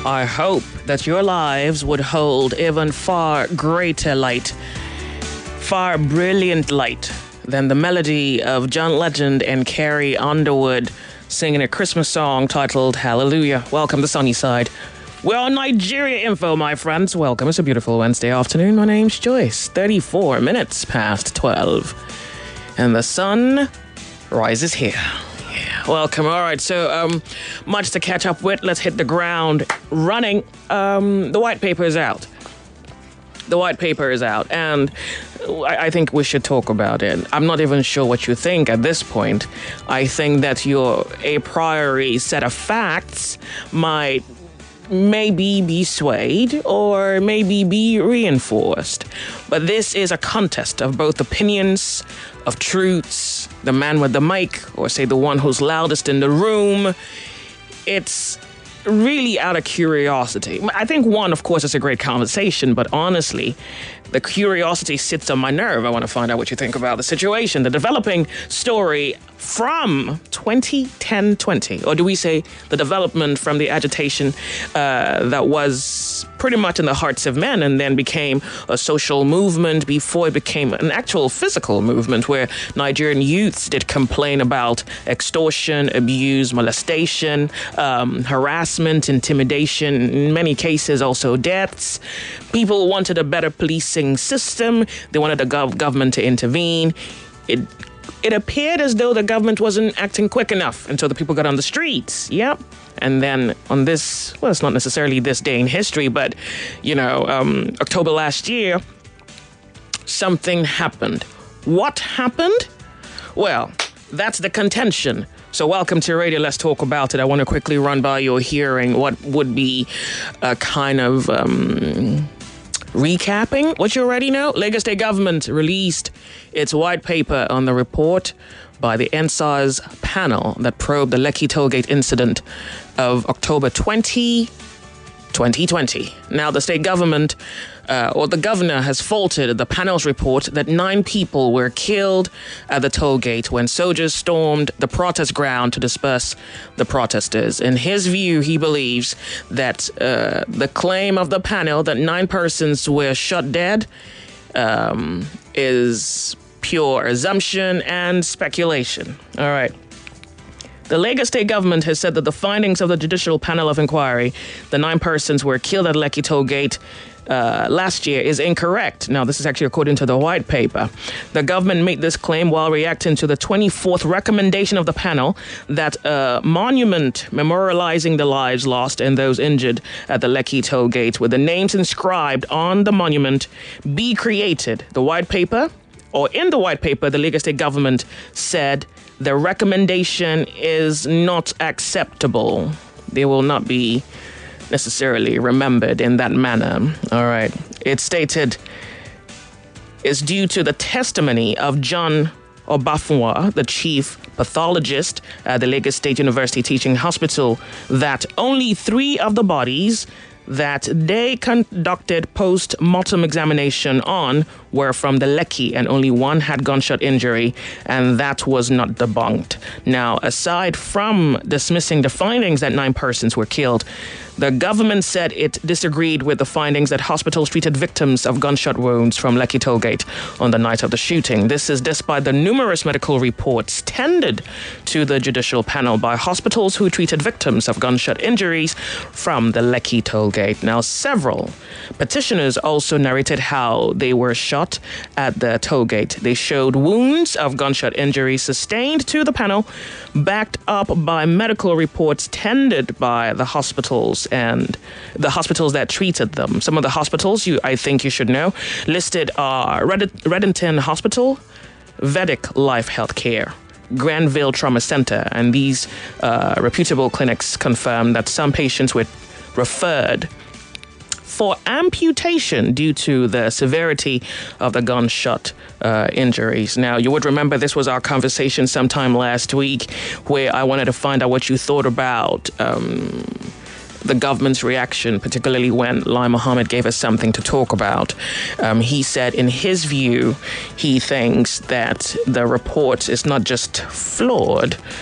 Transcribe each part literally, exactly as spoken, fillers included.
I hope that your lives would hold even far greater light, far brilliant light than the melody of John Legend and Carrie Underwood singing a Christmas song titled Hallelujah. Welcome to Sunnyside. We're on Nigeria Info, my friends. Welcome. It's a beautiful Wednesday afternoon. My name's Joyce. thirty-four minutes past twelve. And the sun rises here. Yeah, welcome. All right, so um, much to catch up with. Let's hit the ground running. Um, the white paper is out. The white paper is out, and I, I think we should talk about it. I'm not even sure what you think at this point. I think that your a priori set of facts might maybe be swayed or maybe be reinforced. But this is a contest of both opinions, of truths, the man with the mic, or say the one who's loudest in the room. It's really out of curiosity. I think one, of course, is a great conversation, but honestly, the curiosity sits on my nerve. I want to find out what you think about the situation, the developing story from twenty ten twenty, or do we say the development from the agitation uh, that was pretty much in the hearts of men and then became a social movement before it became an actual physical movement where Nigerian youths did complain about extortion, abuse, molestation, um, harassment, intimidation, in many cases also deaths. People wanted a better policing system. They wanted the gov- government to intervene. It It appeared as though the government wasn't acting quick enough until the people got on the streets. Yep. And then on this, well, it's not necessarily this day in history, but, you know, um, October last year, something happened. What happened? Well, that's the contention. So welcome to Radio. Let's talk about it. I want to quickly run by your hearing what would be a kind of Um, recapping what you already know. Lagos State government released its white paper on the report by the N S A S panel that probed the Lekki Tollgate incident of October twentieth, twenty twenty. Now, the state government, uh, or the governor, has faulted the panel's report that nine people were killed at the toll gate when soldiers stormed the protest ground to disperse the protesters. In his view, he believes that uh, the claim of the panel that nine persons were shot dead um, is pure assumption and speculation. All right. The Lagos State government has said that the findings of the Judicial Panel of Inquiry, the nine persons were killed at Lekki Toll Gate uh, last year, is incorrect. Now, this is actually according to the white paper. The government made this claim while reacting to the twenty-fourth recommendation of the panel that a monument memorializing the lives lost and those injured at the Lekki Toll Gate with the names inscribed on the monument be created. The white paper, or in the white paper, the Lagos State government said the recommendation is not acceptable. They will not be necessarily remembered in that manner. All right. It stated it's due to the testimony of John Obafunwa, the chief pathologist at the Lagos State University Teaching Hospital, that only three of the bodies that they conducted post-mortem examination on were from the Lekki, and only one had gunshot injury, and that was not debunked. Now, aside from dismissing the findings that nine persons were killed, the government said it disagreed with the findings that hospitals treated victims of gunshot wounds from Lekki Tollgate on the night of the shooting. This is despite the numerous medical reports tendered to the judicial panel by hospitals who treated victims of gunshot injuries from the Lekki Tollgate. Now, several petitioners also narrated how they were shot at the tollgate. They showed wounds of gunshot injuries sustained to the panel, backed up by medical reports tendered by the hospitals and the hospitals that treated them. Some of the hospitals you, I think you should know, listed are Red- Reddington Hospital, Vedic Life Healthcare, Granville Trauma Center, and these uh, reputable clinics confirmed that some patients were referred for amputation due to the severity of the gunshot uh, injuries. Now, you would remember this was our conversation sometime last week where I wanted to find out what you thought about um, the government's reaction, particularly when Lai Mohammed gave us something to talk about. Um, he said, in his view, he thinks that the report is not just flawed,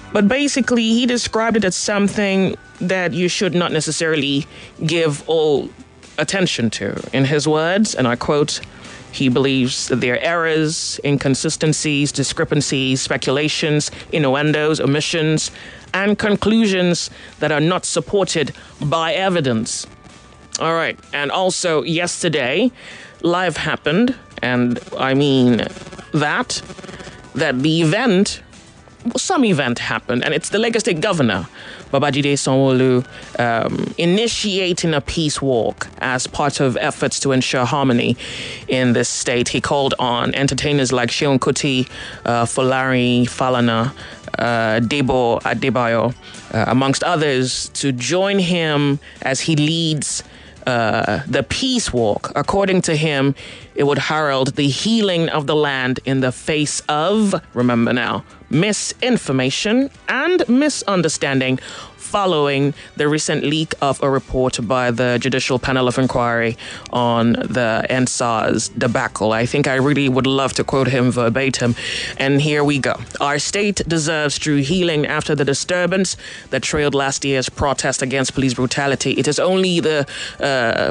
But basically, he described it as something that you should not necessarily give all attention to. In his words, and I quote, he believes that there are errors, inconsistencies, discrepancies, speculations, innuendos, omissions, and conclusions that are not supported by evidence. All right. And also yesterday, live happened, and I mean that, that the event, some event happened, and it's the Lagos State Governor, Babajide Sanwo-Olu, um, initiating a peace walk as part of efforts to ensure harmony in this state. He called on entertainers like Seun Kuti, uh, Folari Falana, uh, Debo Adebayo, uh, amongst others, to join him as he leads Uh, the peace walk. According to him, it would herald the healing of the land in the face of, remember now, misinformation and misunderstanding following the recent leak of a report by the Judicial Panel of Inquiry on the N S A S debacle. I think I really would love to quote him verbatim. And here we go. Our state deserves true healing after the disturbance that trailed last year's protest against police brutality. It is only the uh,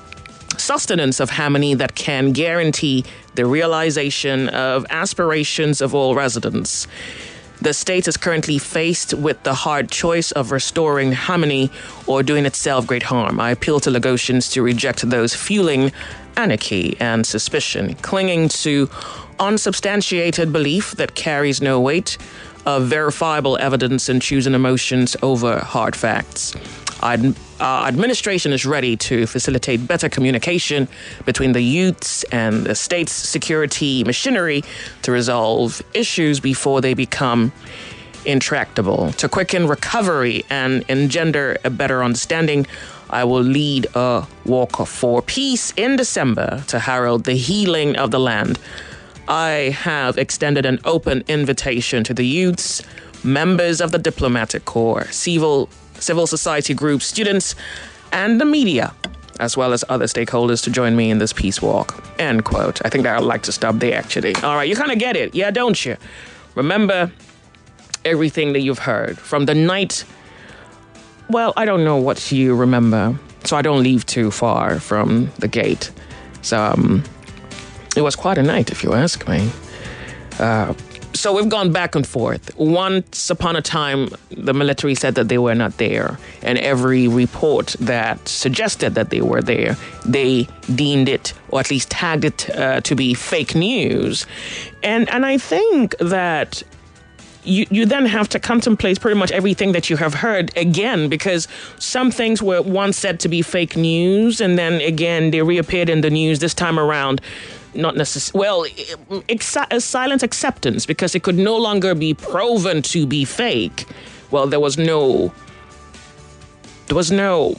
sustenance of harmony that can guarantee the realization of aspirations of all residents. The state is currently faced with the hard choice of restoring harmony or doing itself great harm. I appeal to Lagosians to reject those fueling anarchy and suspicion, clinging to unsubstantiated belief that carries no weight of verifiable evidence and choosing emotions over hard facts. Our administration is ready to facilitate better communication between the youths and the state's security machinery to resolve issues before they become intractable. To quicken recovery and engender a better understanding, I will lead a walk for peace in December to herald the healing of the land. I have extended an open invitation to the youths, members of the diplomatic corps, civil civil society groups, students, and the media, as well as other stakeholders to join me in this peace walk. End quote. I think that I'd like to stop there, actually. All right, you kind of get it. Yeah, don't you? Remember everything that you've heard from the night. Well, I don't know what you remember, so I don't leave too far from the gate. So um, it was quite a night, if you ask me. Uh, So we've gone back and forth. Once upon a time, the military said that they were not there. And every report that suggested that they were there, they deemed it, or at least tagged it, uh, to be fake news. And and I think that you, you then have to contemplate pretty much everything that you have heard again, because some things were once said to be fake news, and then again, they reappeared in the news this time around. Not necessarily, well, ex- a silent acceptance, because it could no longer be proven to be fake. Well, there was no, there was no,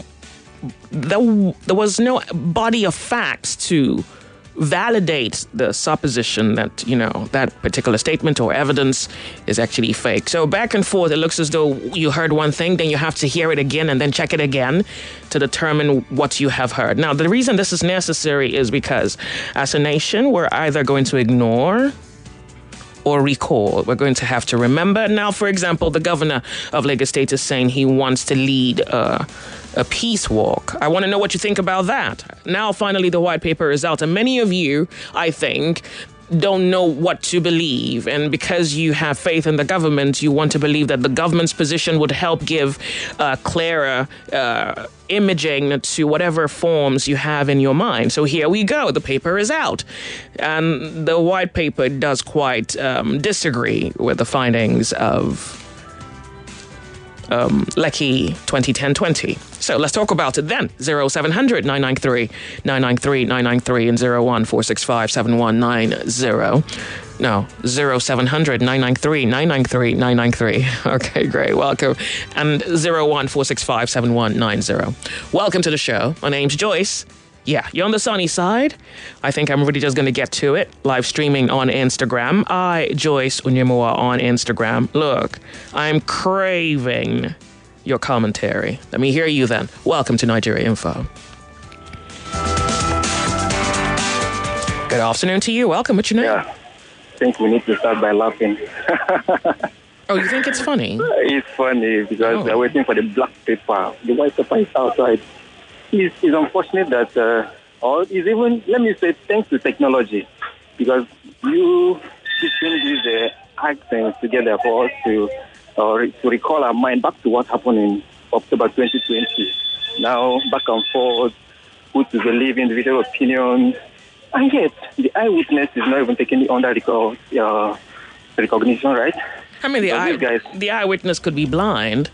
there, there was no body of facts to validate the supposition that, you know, that particular statement or evidence is actually fake. So back and forth, it looks as though you heard one thing, then you have to hear it again and then check it again to determine what you have heard. Now, the reason this is necessary is because as a nation, we're either going to ignore or recall. We're going to have to remember. Now, for example, the governor of Lagos State is saying he wants to lead uh, a peace walk. I want to know what you think about that. Now, finally, the white paper is out. And many of you, I think, don't know what to believe. And because you have faith in the government, you want to believe that the government's position would help give uh, clearer uh, imaging to whatever forms you have in your mind. So here we go. The paper is out. And the white paper does quite um, disagree with the findings of Um, Lekki twenty ten twenty. So let's talk about it then. zero seven hundred nine nine three nine nine three nine nine three and zero one four six five seven one nine zero. No, zero seven hundred nine nine three nine nine three nine nine three. Okay, great. Welcome. And zero one four six five seven one nine zero. Welcome to the show. My name's Joyce. Yeah, you're on the sunny side. I think I'm really just going to get to it. Live streaming on Instagram. I, Joyce Onyemoa on Instagram. Look, I'm craving your commentary. Let me hear you then. Welcome to Nigeria Info. Good afternoon to you. Welcome. What's your name? Yeah, I think we need to start by laughing. Oh, you think it's funny? It's funny because Oh. they're waiting for the black paper. The white paper is outside. It's, it's unfortunate that, uh, or it's even, let me say, thanks to technology, because you putting these uh, accents together for us to, uh, re- to recall our mind back to what happened in October twenty twenty. Now, back and forth, who to believe individual opinions, and yet the eyewitness is not even taken under reco- uh, recognition, right? I mean, the, So eye, these guys- the eyewitness could be blind.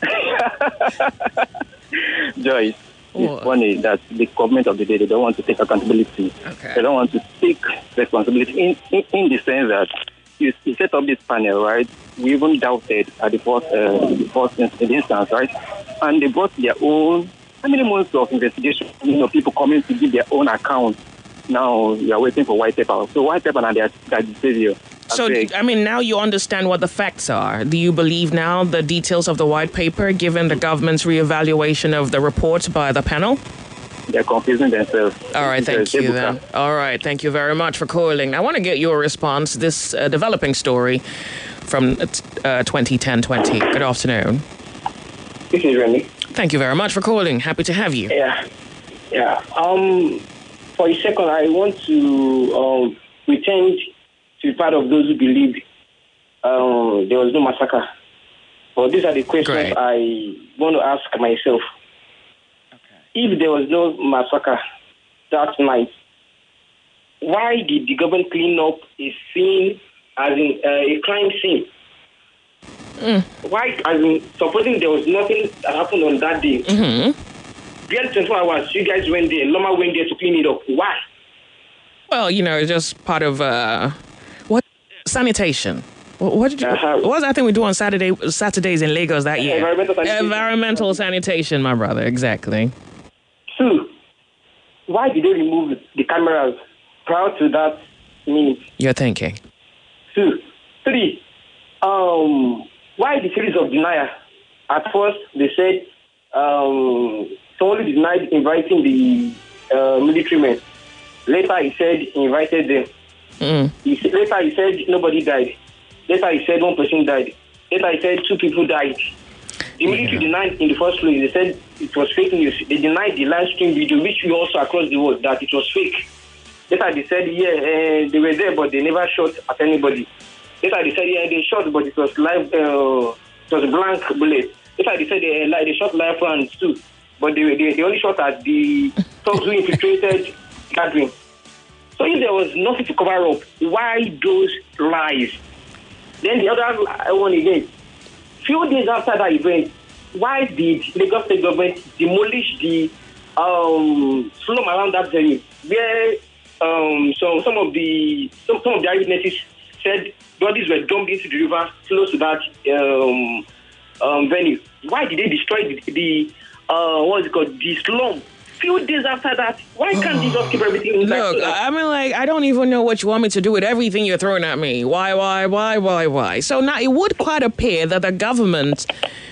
Joyce, What? it's funny that the government of the day, they don't want to take accountability. Okay. They don't want to take responsibility in, in, in the sense that you, you set up this panel, right? We even doubted at the first, uh, the first instance, right? And they brought their own, how many months of investigation, you know, people coming to give their own account. Now you are waiting for white paper. So white paper and their, their savior. So, I mean, now you understand what the facts are. Do you believe now the details of the white paper, given the government's reevaluation of the report by the panel? They're confusing themselves. All right, thank It's a you table then. All right, thank you very much for calling. I want to get your response. This uh, developing story from uh, twenty ten twenty. Good afternoon. This is Remy. Thank you very much for calling. Happy to have you. Yeah, yeah. Um, for a second, I want to um, pretend to be part of those who believe um, there was no massacre. But these are the questions Great. I want to ask myself. If there was no massacre that night, why did the government clean up a scene as in uh, a crime scene? Why, as in, supposing there was nothing that happened on that day, Mm-hmm. beyond twenty-four hours, you guys went there, Loma went there to clean it up. Why? Well, you know, it's just part of uh, what sanitation. What, what did you? Uh-huh. What was that thing we do on Saturday Saturdays in Lagos that year? Environmental sanitation. Environmental sanitation, my brother. Exactly. Two, why did they remove the cameras prior to that minute? You're thinking. Two, three, um, why the series of denial? At first, they said um, somebody denied inviting the uh, military men. Later, he said he invited them. Mm. He, said- later, he said nobody died. Later, he said one person died. Later, he said two people died. The military Yeah. denied in the first place. They said it was fake news. They denied the live stream video, which we also across the world, that it was fake. Later, they said, yeah, uh, they were there, but they never shot at anybody. Later, they said, yeah, they shot, but it was live, uh, it was a blank bullet. Later, they said they, like, they shot live rounds too, but they, they, they only shot at the thugs who infiltrated the gathering. So if there was nothing to cover up, why those lies? Then the other one again. Few days after that event, why did Lagos State government demolish the um, slum around that venue, where um, so some of the some, some of the eyewitnesses said bodies were dumped into the river close to that um, um, venue? Why did they destroy the, the uh, what is it called, the slum? Few days after that, why can't they just keep everything inside? Look, I mean, like, I don't even know what you want me to do with everything you're throwing at me. Why, why, why, why, why? So now it would quite appear that the government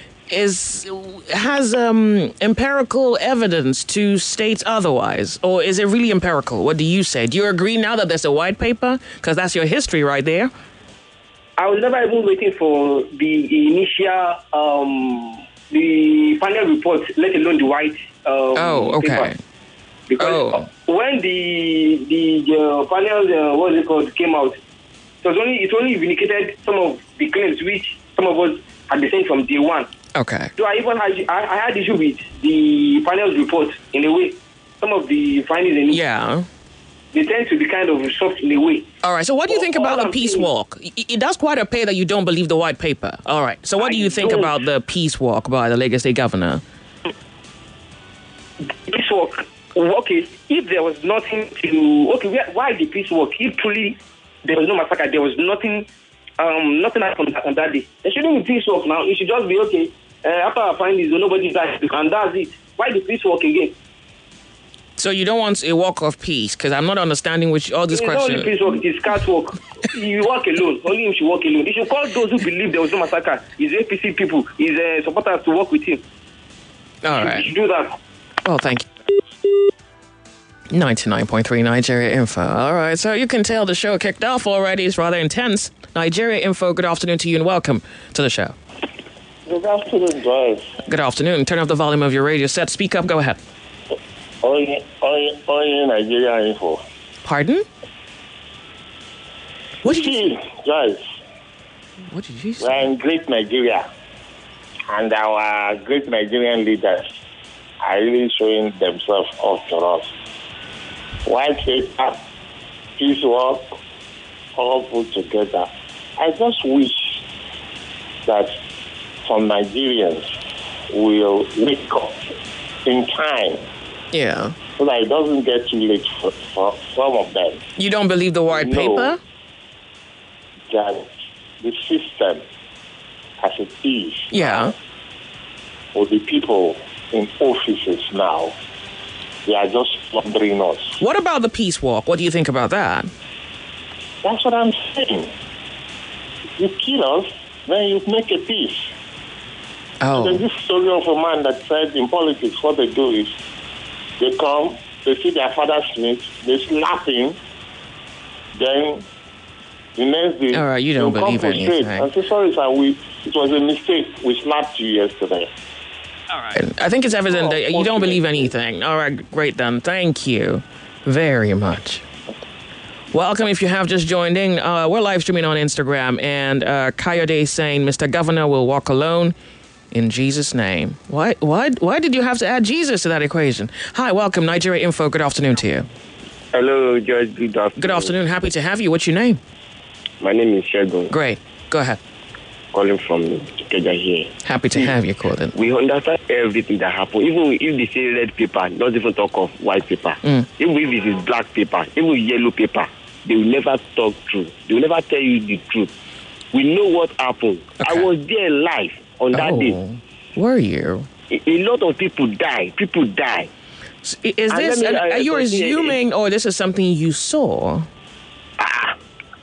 is has um, empirical evidence to state otherwise, or is it really empirical? What do you say? Do you agree now that there's a white paper? Because that's your history right there. I was never even waiting for the initial, um, the final report, let alone the white um, Oh, okay. paper. Because Oh. when the the uh, panel, uh, what is it called, came out, it was only it only vindicated some of the claims which some of us had been saying from day one. Okay. So I even had I, I had issue with the panel's report in a way. Some of the findings in it, Yeah. they tend to be kind of soft in a way. All right. So what do you think All about the I'm peace saying- walk? It, it does quite appear that you don't believe the white paper. All right. So what do I you think don't. about the peace walk by the Lagos State governor? Peace walk. Okay, if there was nothing to okay, where- why the peace walk? If truly there was no massacre, there was nothing, um, nothing happened on that day. There shouldn't be peace walk now. It should just be okay. Uh, after I find this, nobody died, and that's it. Why the peace walk again? So you don't want a walk of peace? Because I'm not understanding which all these It's not only questions. peace walk; it is cat walk. You walk alone. Only him should walk alone. He should call those who believe there was no massacre. His A P C people, his uh, supporters to work with him. All He right. should do that. Well, thank you. ninety-nine point three Nigeria Info. All right, so you can tell the show kicked off already. It's rather intense. Nigeria Info, good afternoon to you and welcome to the show. Good afternoon, Joyce. Good afternoon. Turn off the volume of your radio set. Speak up. Go ahead. Oye, oye, oye, Nigeria Info. Pardon? What did you See, Joyce, What did you we say? are in great Nigeria, and our great Nigerian leaders are really showing themselves off to us. White paper, peace work, all put together. I just wish that some Nigerians will wake up in time Yeah. so that it doesn't get too late for, for some of them. You don't believe the white No. paper? That the system as it is Yeah. or the people in offices now, they are just plundering us. What about the peace walk? What do you think about that? That's what I'm saying. You kill us, then you make a peace. There's Oh. this story of a man that said in politics what they do is they come, they see their father Smith, they slap him, then the next day All right, you don't they'll come believe prostrate anything. and say, sorry sir, we, it was a mistake, we slapped you yesterday. All right. I think it's evident Oh, that you don't believe unfortunately. anything. All right, great then. Thank you very much. Welcome if you have just joined in. Uh, we're live streaming on Instagram, and uh, Kayode is saying, Mister Governor will walk alone in Jesus' name. Why, why, why did you have to add Jesus to that equation? Hi, welcome, Nigeria Info. Good afternoon to you. Hello, George. Good afternoon. Good afternoon. Happy to have you. What's your name? My name is Shegun, Great. Go ahead. calling from Ikeja here. Happy to have you, Colin. We understand everything that happened. Even if they say red paper, not even talk of white paper. Mm. Even if it is black paper, even yellow paper, they will never talk true. They will never tell you the truth. We know what happened. Okay. I was there live on that day. Oh, were you? A, a lot of people die. People die. S- Is And this, let me, are, uh, are you continue. assuming, or this is something you saw? Ah.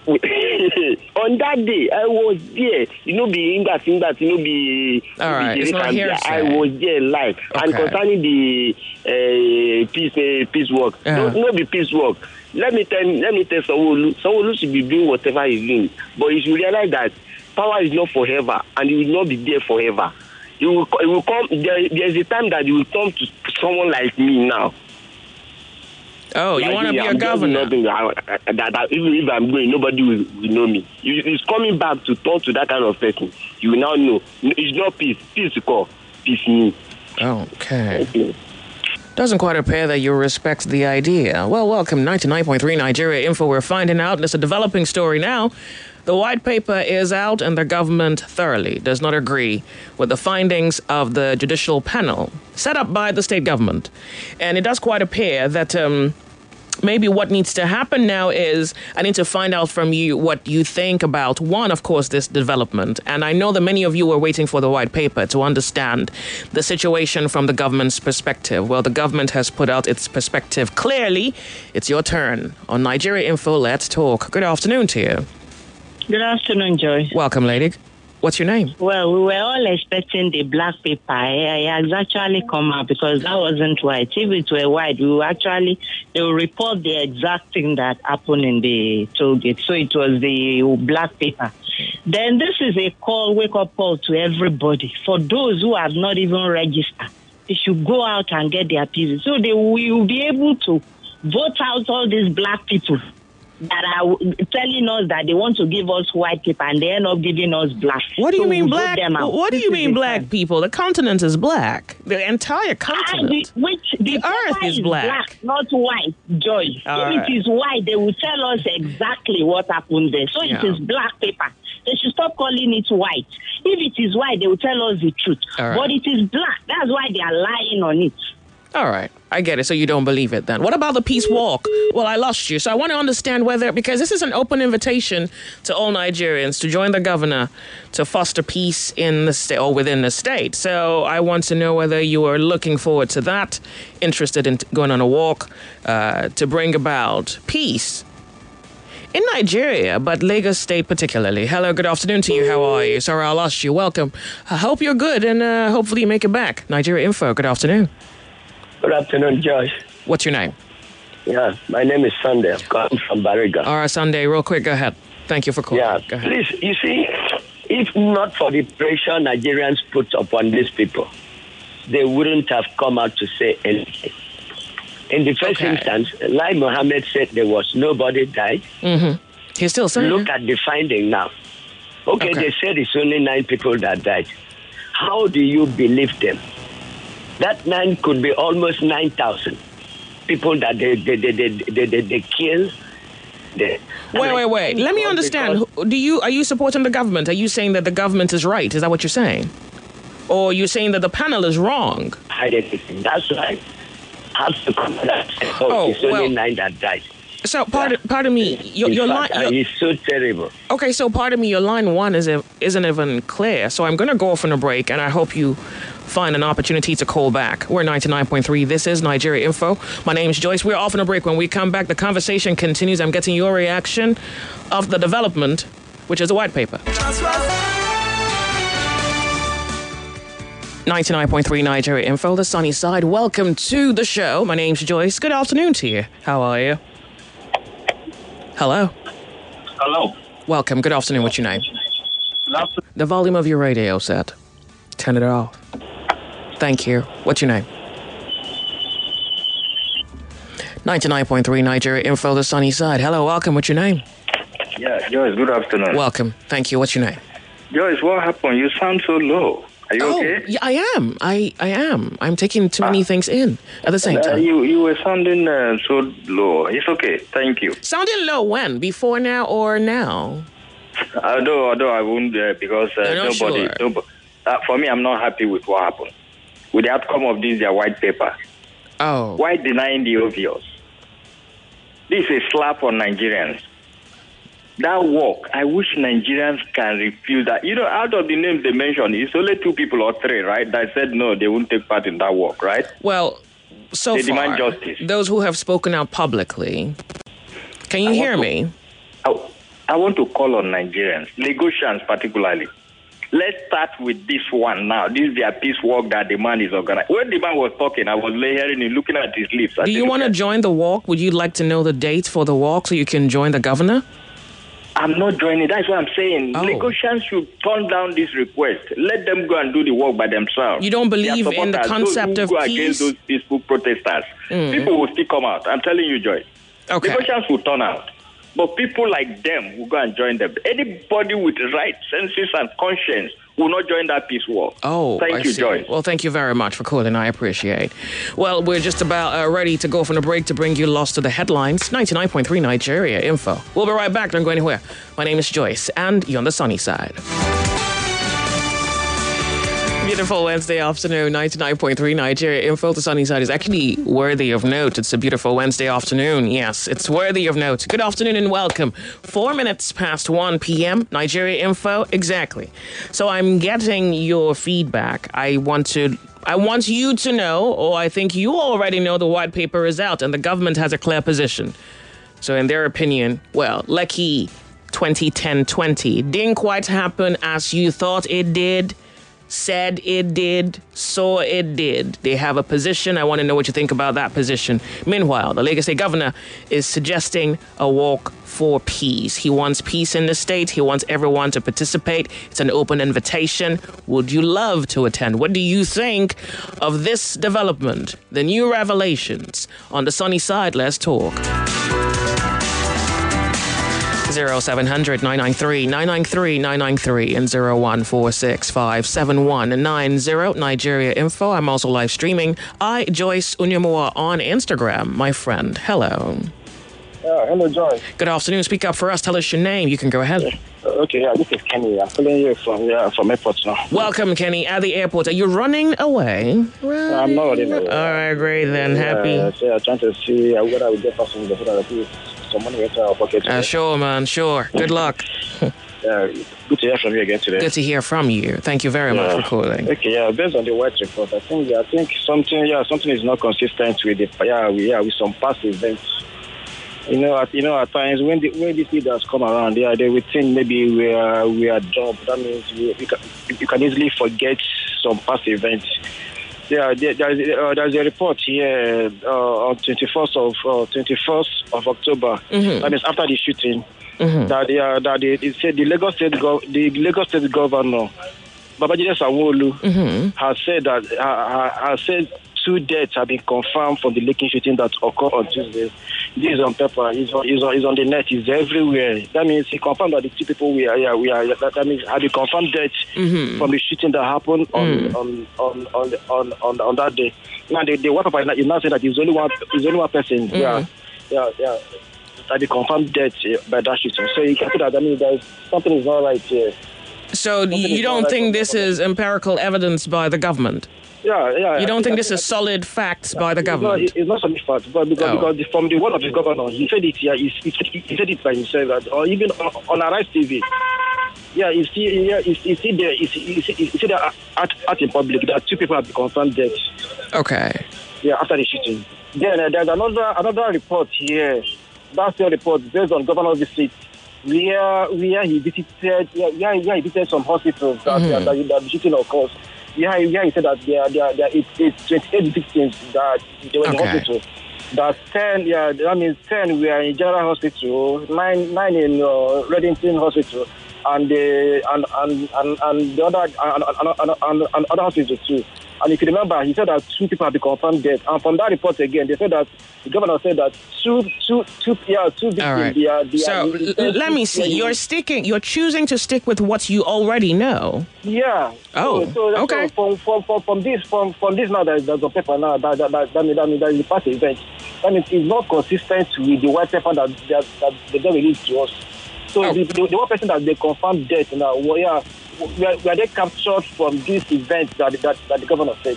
On that day, I was there. You know, be in that, in that, you know, be. All right, be it's not hearsay. I was there live. And Okay. concerning the uh, peace, uh, peace work, Uh-huh. no, no, be peace work. Let me tell, let me tell Sanwo-Olu. Sanwo-Olu should be doing whatever he's doing, but he should realize that power is not forever, and it will not be there forever. It will, it will come. There, there's a time that it will come to someone like me now. Oh, you Like want to me, be a I'm just governor? nothing that, that, that, that even if I'm going, nobody will, will know me. You- It's coming back to talk to that kind of person. You will now know. It's not peace. Peace to call. Peace me. Okay. Thank you. Doesn't quite appear that you respect the idea. Well, welcome, ninety-nine point three Nigeria Info. We're finding out, and it's a developing story now. The white paper is out, and the government thoroughly does not agree with the findings of the judicial panel set up by the state government. And it does quite appear that um, maybe what needs to happen now is I need to find out from you what you think about, one, of course, this development. And I know that many of you were waiting for the white paper to understand the situation from the government's perspective. Well, the government has put out its perspective clearly. It's your turn. On Nigeria Info, let's talk. Good afternoon to you. Good afternoon, Joy. Welcome, lady. What's your name? Well, we were all expecting the black paper. It has actually come out because that wasn't white. If it were white, we will actually, they will report the exact thing that happened in the toll gate. So it was the black paper. Then this is a call, wake-up call to everybody. For those who have not even registered, they should go out and get their pieces. So they will be able to vote out all these black people that are telling us that they want to give us white paper and they end up giving us black. What do you So mean we vote black? them out. What do This you is mean the black time. people? The continent is black. The entire Ah, continent. the, which the, The earth paper is black. not white, Joy. All if right. it is white, they will tell us exactly what happened there. So Yeah. it is black paper. They should stop calling it white. If it is white, they will tell us the truth. All right. But it is black. That's why they are lying on it. All right. I get it. So you don't believe it then. What about the peace walk? Well, I lost you. So I want to understand whether, because this is an open invitation to all Nigerians to join the governor to foster peace in the state or within the state. So I want to know whether you are looking forward to that, interested in going on a walk uh, to bring about peace in Nigeria, but Lagos State particularly. Hello, good afternoon to you. How are you? Sorry, I lost you. Welcome. I hope you're good and uh, hopefully you make it back. Nigeria Info, good afternoon. Good afternoon, Josh. What's your name? Yeah, my name is Sunday. I'm calling from Bariga. All right, Sunday, real quick, go ahead. Thank you for calling. Yeah, go ahead. please, you see, if not for the pressure Nigerians put upon these people, they wouldn't have come out to say anything. In the first Okay. instance, Lai Mohammed said there was nobody died. Mm-hmm. He's still saying Look at the finding now. Okay, Okay. they said it's only nine people that died. How do you believe them? That nine could be almost nine thousand people that they they they they they, they, they kill. They, Wait, wait, wait. Let me understand. Who- Do you are you supporting the government? Are you saying that the government is right? Is that what you're saying? Or you're saying that the panel is wrong? Hide anything. That's right. Have to come out and say, oh, Oh, it's only well- nine that died. So, pardon, pardon me. Your, In your line. fact, uh, your- it's so terrible. Okay, so pardon me. Your line one is isn't even clear. So I'm going to go off on a break, and I hope you find an opportunity to call back. We're ninety-nine point three. This is Nigeria Info. My name is Joyce. We're off on a break. When we come back, the conversation continues. I'm getting your reaction of the development, which is a white paper. ninety-nine point three Nigeria Info, the sunny side. Welcome to the show. My name's Joyce. Good afternoon to you. How are you? Hello. Hello. Welcome. Good afternoon. What's your name? The volume of your radio set. Turn it off. Thank you. What's your name? ninety-nine point three Nigeria Info, the sunny side. Hello. Welcome. What's your name? Yeah, Joyce, good afternoon. Welcome. Thank you. What's your name? Joyce, what happened? You sound so low. Are you oh, okay? yeah, I am. I, I am. I'm taking too many things in at the same Uh, time. you, you were sounding uh, so low. It's okay. Thank you. Sounding low when? Before now or now? Although, although I won't, uh, because uh, You're not nobody, sure. nobody uh, for me, I'm not happy with what happened. With the outcome of this, their white paper. Oh. Why denying the obvious? This is a slap on Nigerians. That work, I wish Nigerians can refuse that. You know, out of the names they mentioned, it's only two people or three, right, that said no, they won't take part in that work, right? Well, so They far, demand justice. those who have spoken out publicly, can you I hear want to- me? I, I want to call on Nigerians, Lagosians particularly. Let's start with this one now. This is their peace work that the man is organizing. When the man was talking, I was hearing him, looking at his lips. I Do said, you want to "Look, join the walk? Would you like to know the date for the walk so you can join the governor? I'm not joining. That's what I'm saying. Oh. Lagosians should turn down this request. Let them go and do the work by themselves. You don't believe Their in the supporters, concept those of who go peace? against those peaceful protesters. People will still come out. I'm telling you, Joy. Okay. Lagosians will turn out. But people like them will go and join them. Anybody with right senses and conscience will not join that peace war. Oh, thank I you, see. Joy. Well, thank you very much for calling. I appreciate. Well, we're just about uh, ready to go from the break to bring you lost to the headlines. ninety-nine point three Nigeria Info. We'll be right back. Don't go anywhere. My name is Joyce, and you're on the sunny side. Beautiful Wednesday afternoon, ninety-nine point three Nigeria Info. The sunny side is actually worthy of note. It's a beautiful Wednesday afternoon. Yes, it's worthy of note. Good afternoon and welcome. Four minutes past one p.m. Nigeria Info, exactly. So I'm getting your feedback. I want to... I want you to know, or I think you already know, the white paper is out and the government has a clear position. So in their opinion, well, lucky twenty ten twenty didn't quite happen as you thought it did. Said it did, saw it did. They have a position. I want to know what you think about that position. Meanwhile, the Lagos State governor is suggesting a walk for peace. He wants peace in the state. He wants everyone to participate. It's an open invitation. Would you love to attend? What do you think of this development? The new revelations. On the sunny side, let's talk. zero seven hundred nine nine three nine nine three nine nine three and zero one four six five seven one nine zero Nigeria Info. I'm also live streaming. I, Joyce Unyamoa, on Instagram. My friend, hello. Yeah, hello, John. Good afternoon. Speak up for us. Tell us your name. You can go ahead. Uh, okay, yeah, this is Kenny. I'm calling you from yeah, from airport now. Welcome, Kenny, at the airport. Are you running away? Uh, I'm not running away. All right, great then. Happy. Uh, so, yeah, trying to see uh, whether I will get passengers so that I can some money into our pocket. Uh, sure, man. Sure. Good luck. Yeah, good to hear from you again today. Good to hear from you. Thank you very Yeah. much for calling. Okay, yeah, based on the white report, I think yeah, I think something yeah something is not consistent with the yeah we, yeah with some past events. You know, at you know at times when the when these leaders come around, yeah, they would think maybe we are we are dumped. That means we, we can, you can easily forget some past events. Yeah, there, there's, uh, there's a report here uh, on twenty-first of uh, twenty-first of October. Mm-hmm. That is after the shooting. Mm-hmm. That uh, that they, they said the Lagos State gov- the Lagos State governor Babajide Sanwo-Olu Mm-hmm. has said that uh, has said two deaths have been confirmed from the Lekki shooting that occurred on Tuesday. This is on paper. It's on, it's on, it's on the net. It's everywhere. That means he confirmed that the two people we are, yeah, we are. That, that means have been confirmed deaths Mm-hmm. from the shooting that happened on Mm. on, on, on, on, on, on that day. Now the, the one paper is now saying that it's only one. It's only one person. Mm. Yeah, yeah, yeah. That they confirmed death uh, by that shooting. So you can see that. I mean, there's something is not right here. So Something you is don't not think right. this is empirical evidence by the government? Yeah, yeah. You don't I think I this is solid facts by the It's not, government? it's not solid facts, but because, Oh. because the, from the word of the governor, he said it. Yeah, he, he, said, he said it by himself, that, or even on, on Arise T V. Yeah, you see, yeah, you see, see there, you see, you see, you see that out, out in public that two people have been confirmed dead. Okay. Yeah, after the shooting. Then uh, there's another another report here. That's your report based on governor's visit, where where he visited, yeah, where, where he visited some hospitals that Mhm. that, that the shooting occurs. Yeah, yeah, he said that there there there is twenty-eight victims that they were in Okay. the hospital. That ten, yeah, that means ten were in General Hospital, nine nine in uh, Reddington Hospital, and the and and and, and the other and, and, and, and, and other hospitals too. And if you remember, he said that two people have been confirmed dead. And from that report again, they said that the governor said that two, two, two, yeah, two victims. All right. They are, they So are, l- l- let me see. You're sticking. You're choosing to stick with what you already know. Yeah. Oh, So, so, okay. So from, from, from, from this, from, from this now, there's, there's a paper now that that that, that, means, that, means, that is the past event. That means it's not consistent with the white paper that that, that they don't release to us. So Oh. the, the, the one person that they confirmed death now, well, yeah, were, were they captured from this event that that, that the governor said?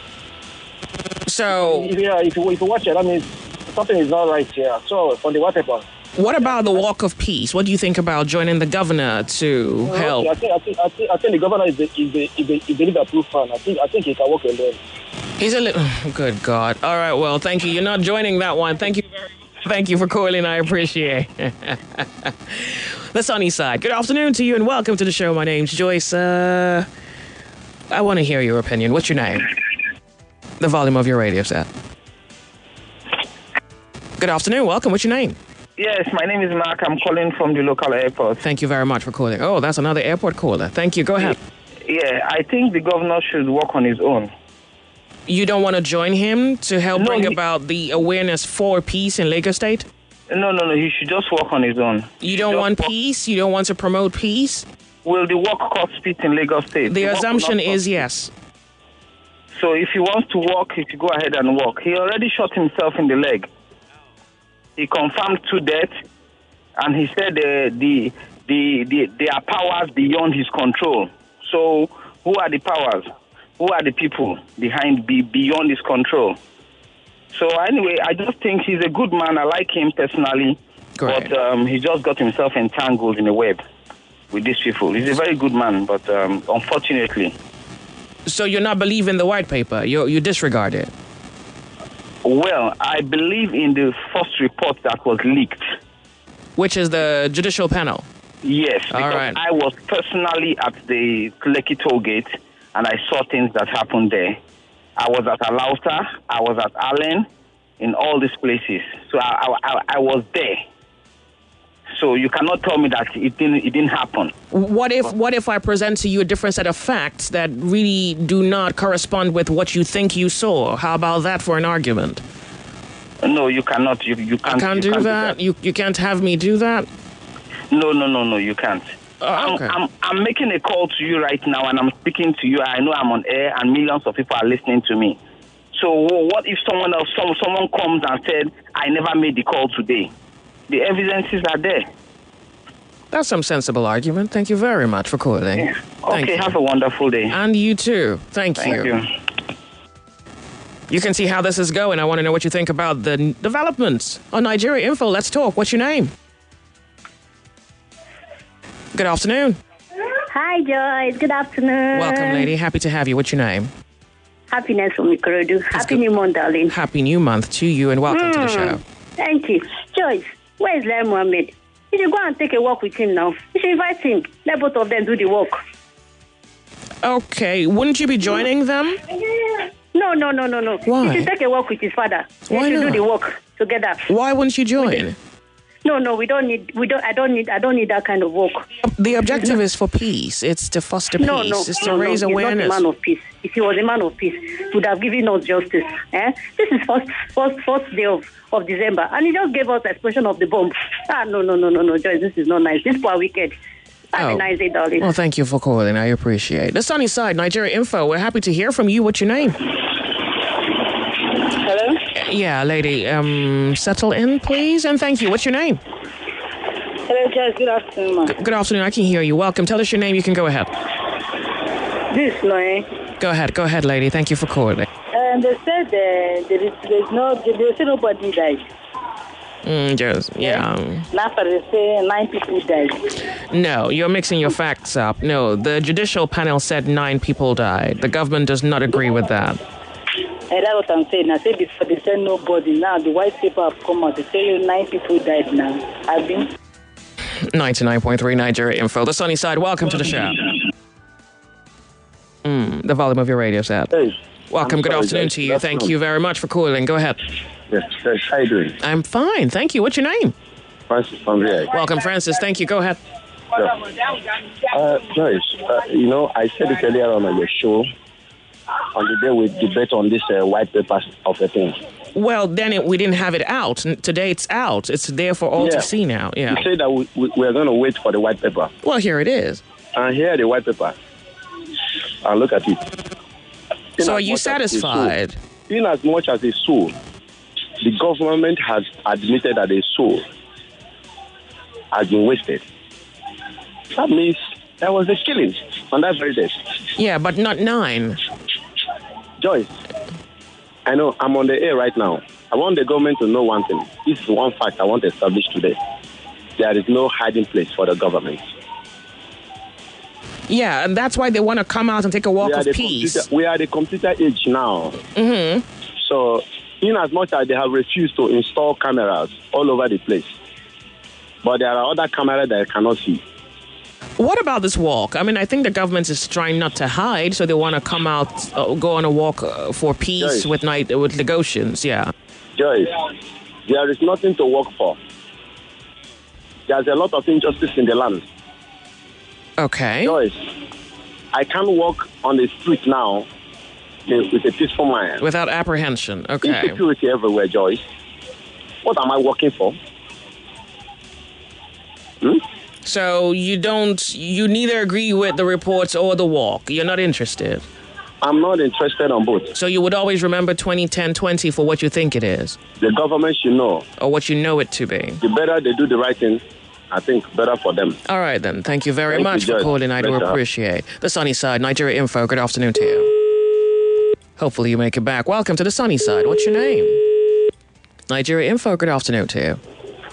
So Yeah, if you if you watch it, that means something is not right here. So from the white paper. what about the walk of peace? What do you think about joining the governor to help? Okay, I think I think I think I think the governor is the is the is the, is the Liverpool fan. I think I think he can work alone. He's a little. Good God. All right. Well, thank you. You're not joining that one. Thank you very much. Thank you for calling. I appreciate it. The sunny side. Good afternoon to you and welcome to the show. My name's Joyce. Uh, I want to hear your opinion. What's your name? The volume of your radio set. Good afternoon. Welcome. What's your name? Yes, my name is Mark. I'm calling from the local airport. Thank you very much for calling. Oh, that's another airport caller. Thank you. Go ahead. Yeah, I think the governor should work on his own. You don't want to join him to help No, bring he- about the awareness for peace in Lagos State? No, no, no. He should just work on his own. You don't Just want work- peace? You don't want to promote peace? Will the work cause peace in Lagos State? The work will assumption not is cause- yes. So if he wants to walk, he should go ahead and walk. He already shot himself in the leg. He confirmed two deaths, and he said uh, the, the the there are powers beyond his control. So who are the powers? Who are the people behind be beyond his control? So anyway, I just think he's a good man. I like him personally, Great. but um, he just got himself entangled in a web with these people. He's a very good man, but um, unfortunately. So you're not believing the white paper? You you disregard it? Well, I believe in the first report that was leaked. Which is the judicial panel? Yes, All because right. I was personally at the Lekki toll gate and I saw things that happened there. I was at Alauta, I was at Allen, in all these places. So I, I, I, I was there. So you cannot tell me that it didn't it didn't happen. What if what if I present to you a different set of facts that really do not correspond with what you think you saw? How about that for an argument? No, you cannot. You you I can't. can't you do can't that. You you can't have me do that. No, no, no, no. You can't. Oh, okay. I'm, I'm I'm making a call to you right now, and I'm speaking to you. I know I'm on air, and millions of people are listening to me. So what if someone else, some, someone comes and said, "I never made the call today"? The evidences are there. That's some sensible argument. Thank you very much for calling. Yeah. Thank Okay. you. Have a wonderful day. And you too. Thank, Thank you. You can see how this is going. I want to know what you think about the n- developments on Nigeria Info. Let's talk. What's your name? Good afternoon. Hi, Joyce. Good afternoon. Welcome, lady. Happy to have you. What's your name? Happiness from Ikorodu. Happy good. New Month, darling. Happy New Month to you and welcome to the show. Thank you. Joyce, where is Lai Mohammed? You should go and take a walk with him now. You should invite him. Let both of them do the work. Okay. Wouldn't you be joining them? No, no, no, no, no. Why? He should take a walk with his father. Why They should not? do the work together. Why wouldn't you join? No, no, we don't need. We don't. I don't need. I don't need that kind of work. The objective is for peace. It's to foster peace. No, no, it's to no, raise no. awareness. He's not a man of peace. If he was a man of peace, he would have given us justice. Eh? This is first, first, first day of, of December, and he just gave us the explosion of the bomb. Ah, no, no, no, no, no, Joyce, this is not nice. This poor wicked. Have Oh. a nice day, darling. Well, thank you for calling. I appreciate it. The Sunny Side, Nigeria Info. We're happy to hear from you. What's your name? Hello? Yeah, lady. Um, settle in, please, and thank you. What's your name? Hello, Joyce. Good afternoon, ma. Good afternoon. I can hear you. Welcome. Tell us your name. You can go ahead. This is Noe. Go ahead. Go ahead, lady. Thank you for calling. And they said uh, there is there's no, they say nobody died. Mm, just, yeah. Now they say nine people died. No, you're mixing your facts up. No, the judicial panel said nine people died. The government does not agree with that. And that's what I'm saying. I said before they said nobody. Now the white paper have come out. They say nine people died now. I've been. ninety-nine point three Nigeria Info. The Sunny Side, welcome to the show. Mm, the volume of your radio set. Hey. Welcome. I'm Good sorry, afternoon guys. to you. Good Thank afternoon. you very much for calling. Go ahead. Yes, yes. How you doing? I'm fine. Thank you. What's your name? Francis from here. Welcome, Francis. Thank you. Go ahead. Uh, Joyce, uh, you know, I said it earlier on your show, on the day we debate on this uh, white paper of a thing. Well, then it, we didn't have it out. N- Today it's out. It's there for all Yeah. to see now. Yeah. You said that we, we, we are going to wait for the white paper. Well, here it is. And here the white paper. And look at it. In So are as you much as it's satisfied? so- In as much as it's so, the government has admitted that the soul has been wasted. That means there was a killing on that very day. Yeah, but not nine. Joyce, I know I'm on the air right now. I want the government to know one thing. This is one fact I want to establish today. There is no hiding place for the government. Yeah, and that's why they want to come out and take a walk We are, of the peace. computer, we are the computer age now. Mm-hmm. So, in as much as they have refused to install cameras all over the place, but there are other cameras that I cannot see. What about this walk? I mean, I think the government is trying not to hide, so they want to come out, uh, go on a walk uh, for peace Joyce. with night with negotiations. Yeah. Joyce, there is nothing to work for. There's a lot of injustice in the land. Okay. Joyce, I can't walk on the street now with with a peaceful mind. Without apprehension. Okay. Insecurity everywhere, Joyce. What am I working for? Hmm? So you don't, you neither agree with the reports or the walk. You're not interested. I'm not interested on both. So you would always remember twenty ten twenty for what you think it is, The government should know. or what you know it to be. The better they do the right thing, I think better for them. All right, then. Thank you very Thank much you, for Judge. calling. I do Pleasure. appreciate. The Sunny Side, Nigeria Info. Good afternoon to you. Hopefully you make it back. Welcome to the Sunny Side. What's your name? Nigeria Info. Good afternoon to you.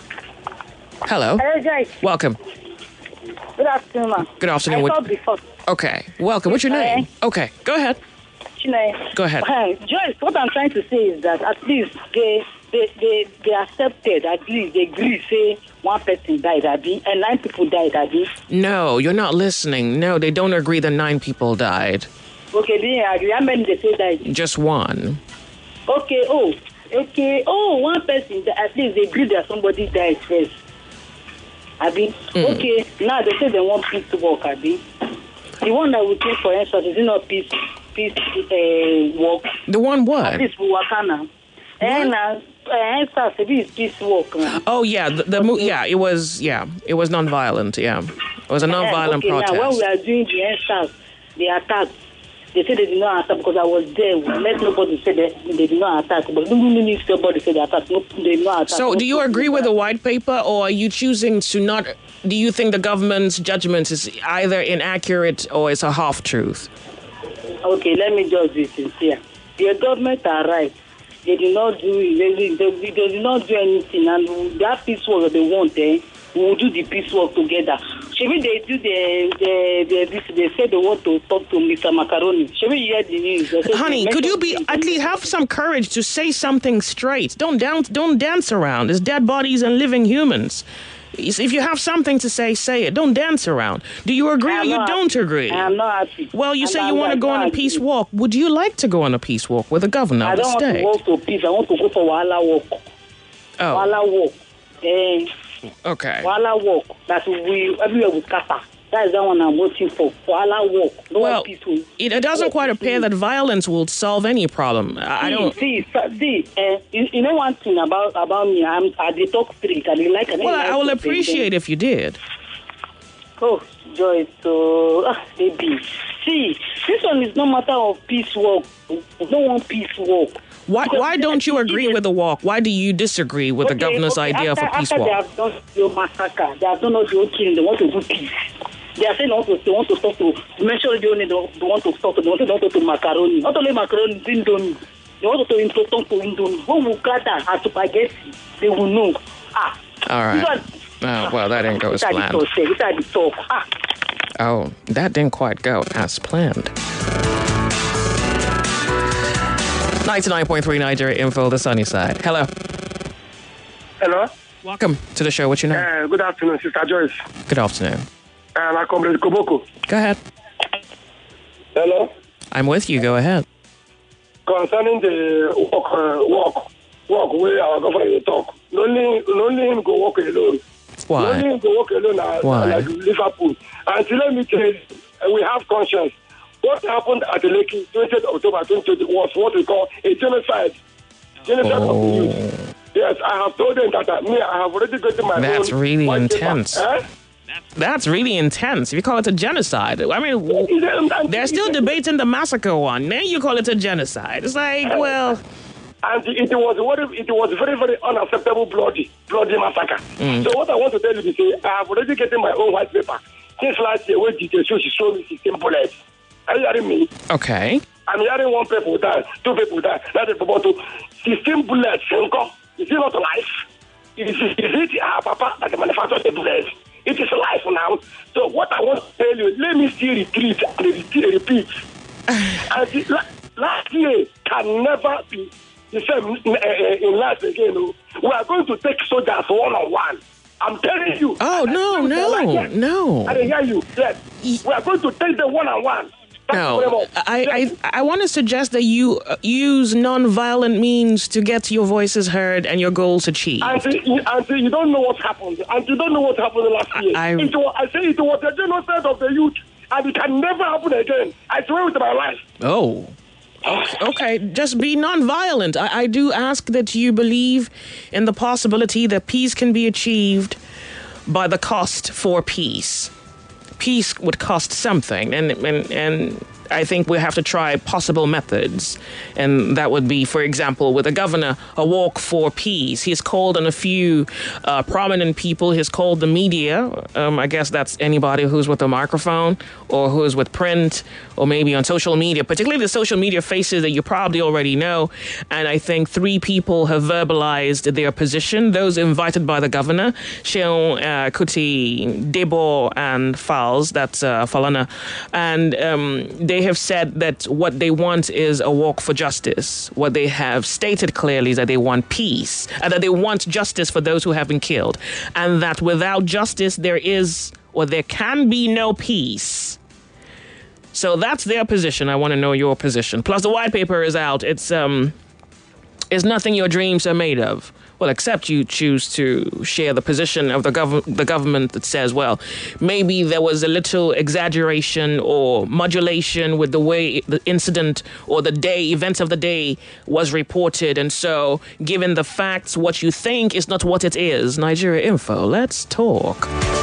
Hello. Hello, Joyce. Welcome. Good afternoon, ma. Good afternoon. I What- called before. Okay. Welcome. What's your name? Okay. Go ahead. Chineke. Go ahead. Uh, Joyce, what I'm trying to say is that at least they they they, they accepted, at least they agree, say one person died, Abi, and nine people died, Abi. No, you're not listening. No, they don't agree that nine people died. Okay, they agree. How many they say died? Just one. Okay, oh, okay, oh, one person, at least they agree that somebody died first. Abi, Mm. okay, now they say they want peace to work, Abi. The one that we take, for instance, is it not peace, peace uh, work? The one what? At least we work now. And uh, uh, start to be peace work now. Oh yeah, the, the mo- yeah, it was yeah, it was non-violent. Yeah, it was a non-violent okay, protest. Now, when we are doing the end start, the attack, they say they did not attack because I was there. Let nobody say that they did not attack. But no, no, no, no, somebody say they attack. No, they did not attack. So, No, do you no, agree no, with no. the white paper, or are you choosing to not? Do you think the government's judgment is either inaccurate or it's a half truth? Okay, let me just be sincere. The government are right. They did not do they, they, they, they did not do anything, and that peace work that they want, eh, we will do the peace work together. Maybe they do the the, the this, they say they want to talk to Mister Macaroni. Should we hear the news? They say Honey, they could you mention- be at least have some courage to say something straight? Don't dance, don't dance around. It's dead bodies and living humans. If you have something to say, say it. Don't dance around. Do you agree or you don't agree? I'm not happy. Well, you And say I'm you want to like, go on a not peace happy. walk. Would you like to go on a peace walk with the governor I of the don't state? want to go to peace. I want to go for Wahala walk. Oh, Wahala walk. Eh, okay. Wahala walk. That we everywhere with Kata. That is the one I'm voting for. Wahala walk. No Well, peace. will- it, it doesn't quite appear that violence will solve any problem. I I don't. See, see, see uh, you, you know one thing about about me. I'm I dey talk straight. I dey like. I dey Well, like I will to appreciate if you did. Oh, Joy, so, ah, baby. See, this one is no matter of peace walk. No one peace walk. Why, Because why don't you agree with the walk? Why do you disagree with the Okay, governor's okay, idea after, of a peace after walk? they have done the massacre, they have done all the whole killing, they want to do peace. They are saying they want to, they want to stop to, to mention the only, they want to stop to, they want to, they want to, to macaroni. Not only macaroni, it's indomie. They want to introduce to indomie. When we gather at spaghetti, they will know. Ah. All right. You got- Oh, well, that didn't go as It's at the planned. talk, sir. It's at the talk. Ah. Oh, that didn't quite go as planned. ninety-nine point three Nigeria Info, the sunny side. Hello. Hello. Welcome to the show. What's your name? Uh, good afternoon, Sister Joyce. Good afternoon. And I come to Koboko. Go ahead. Hello. I'm with you. Go ahead. Concerning the walk, uh, walk, walk where our government dey talk. No only, no only him go walk alone. Why? No only him go walk alone uh, Why? like Liverpool. And let me tell you, uh, we have conscience. What happened at the Lekki, twentieth of October twenty twenty, was what we call a genocide. Genocide of the youth. Yes, I have told them that uh, me, I have already gotten my That's own really white paper. intense. Eh? That's really intense. If you call it a genocide, I mean, w- they're still debating the massacre one. Then you call it a genocide. It's like, well, And it was very, it was very, very unacceptable bloody, bloody massacre. Mm. So what I want to tell you is, say, I have already gotten my own white paper. Since last year, when did show she showed me sixteen bullets. Are you hearing me? okay. I'm hearing one people die, two people die. That is about to sixteen bullets. Is it not life? Is it, is it our papa that manufactured the bullets? It is life now. So what I want to tell you, let me still retreat and repeat. repeat. and the, la- last year can never be the same in, in life again. oh. We are going to take soldiers one on one. I'm telling you. Oh, no, no, no. I didn't hear you. Yes. We are going to take them one on one. No, I, I, I want to suggest that you uh, use non-violent means to get your voices heard and your goals achieved. And, and you don't know what happened. And you don't know what happened last year. I- it was, I say it was a genocide of the youth. And it can never happen again. I swear with my life. Oh. Okay, okay, just be non-violent. I, I do ask that you believe in the possibility that peace can be achieved by the cost for peace. Peace would cost something, and and and I think we have to try possible methods, and that would be, for example, with the governor, a walk for peace. He's called on a few uh, prominent people. He's called the media. Um, I guess that's anybody who's with a microphone or who's with print or maybe on social media, particularly the social media faces that you probably already know. And I think three people have verbalized their position. Those invited by the governor, Sheon uh, Kuti, Debo, and Fals, that's uh, Falana, and um, they have said that what they want is a walk for justice. What they have stated clearly is that they want peace, and that they want justice for those who have been killed, and that without justice there is or there can be no peace. So that's their position. I want to know your position. Plus, the white paper is out. It's um, it's nothing your dreams are made of. Well, except you choose to share the position of the, gov- the government that says, well, maybe there was a little exaggeration or modulation with the way the incident or the day, events of the day was reported. And so, given the facts, what you think is not what it is. Nigeria Info, let's talk.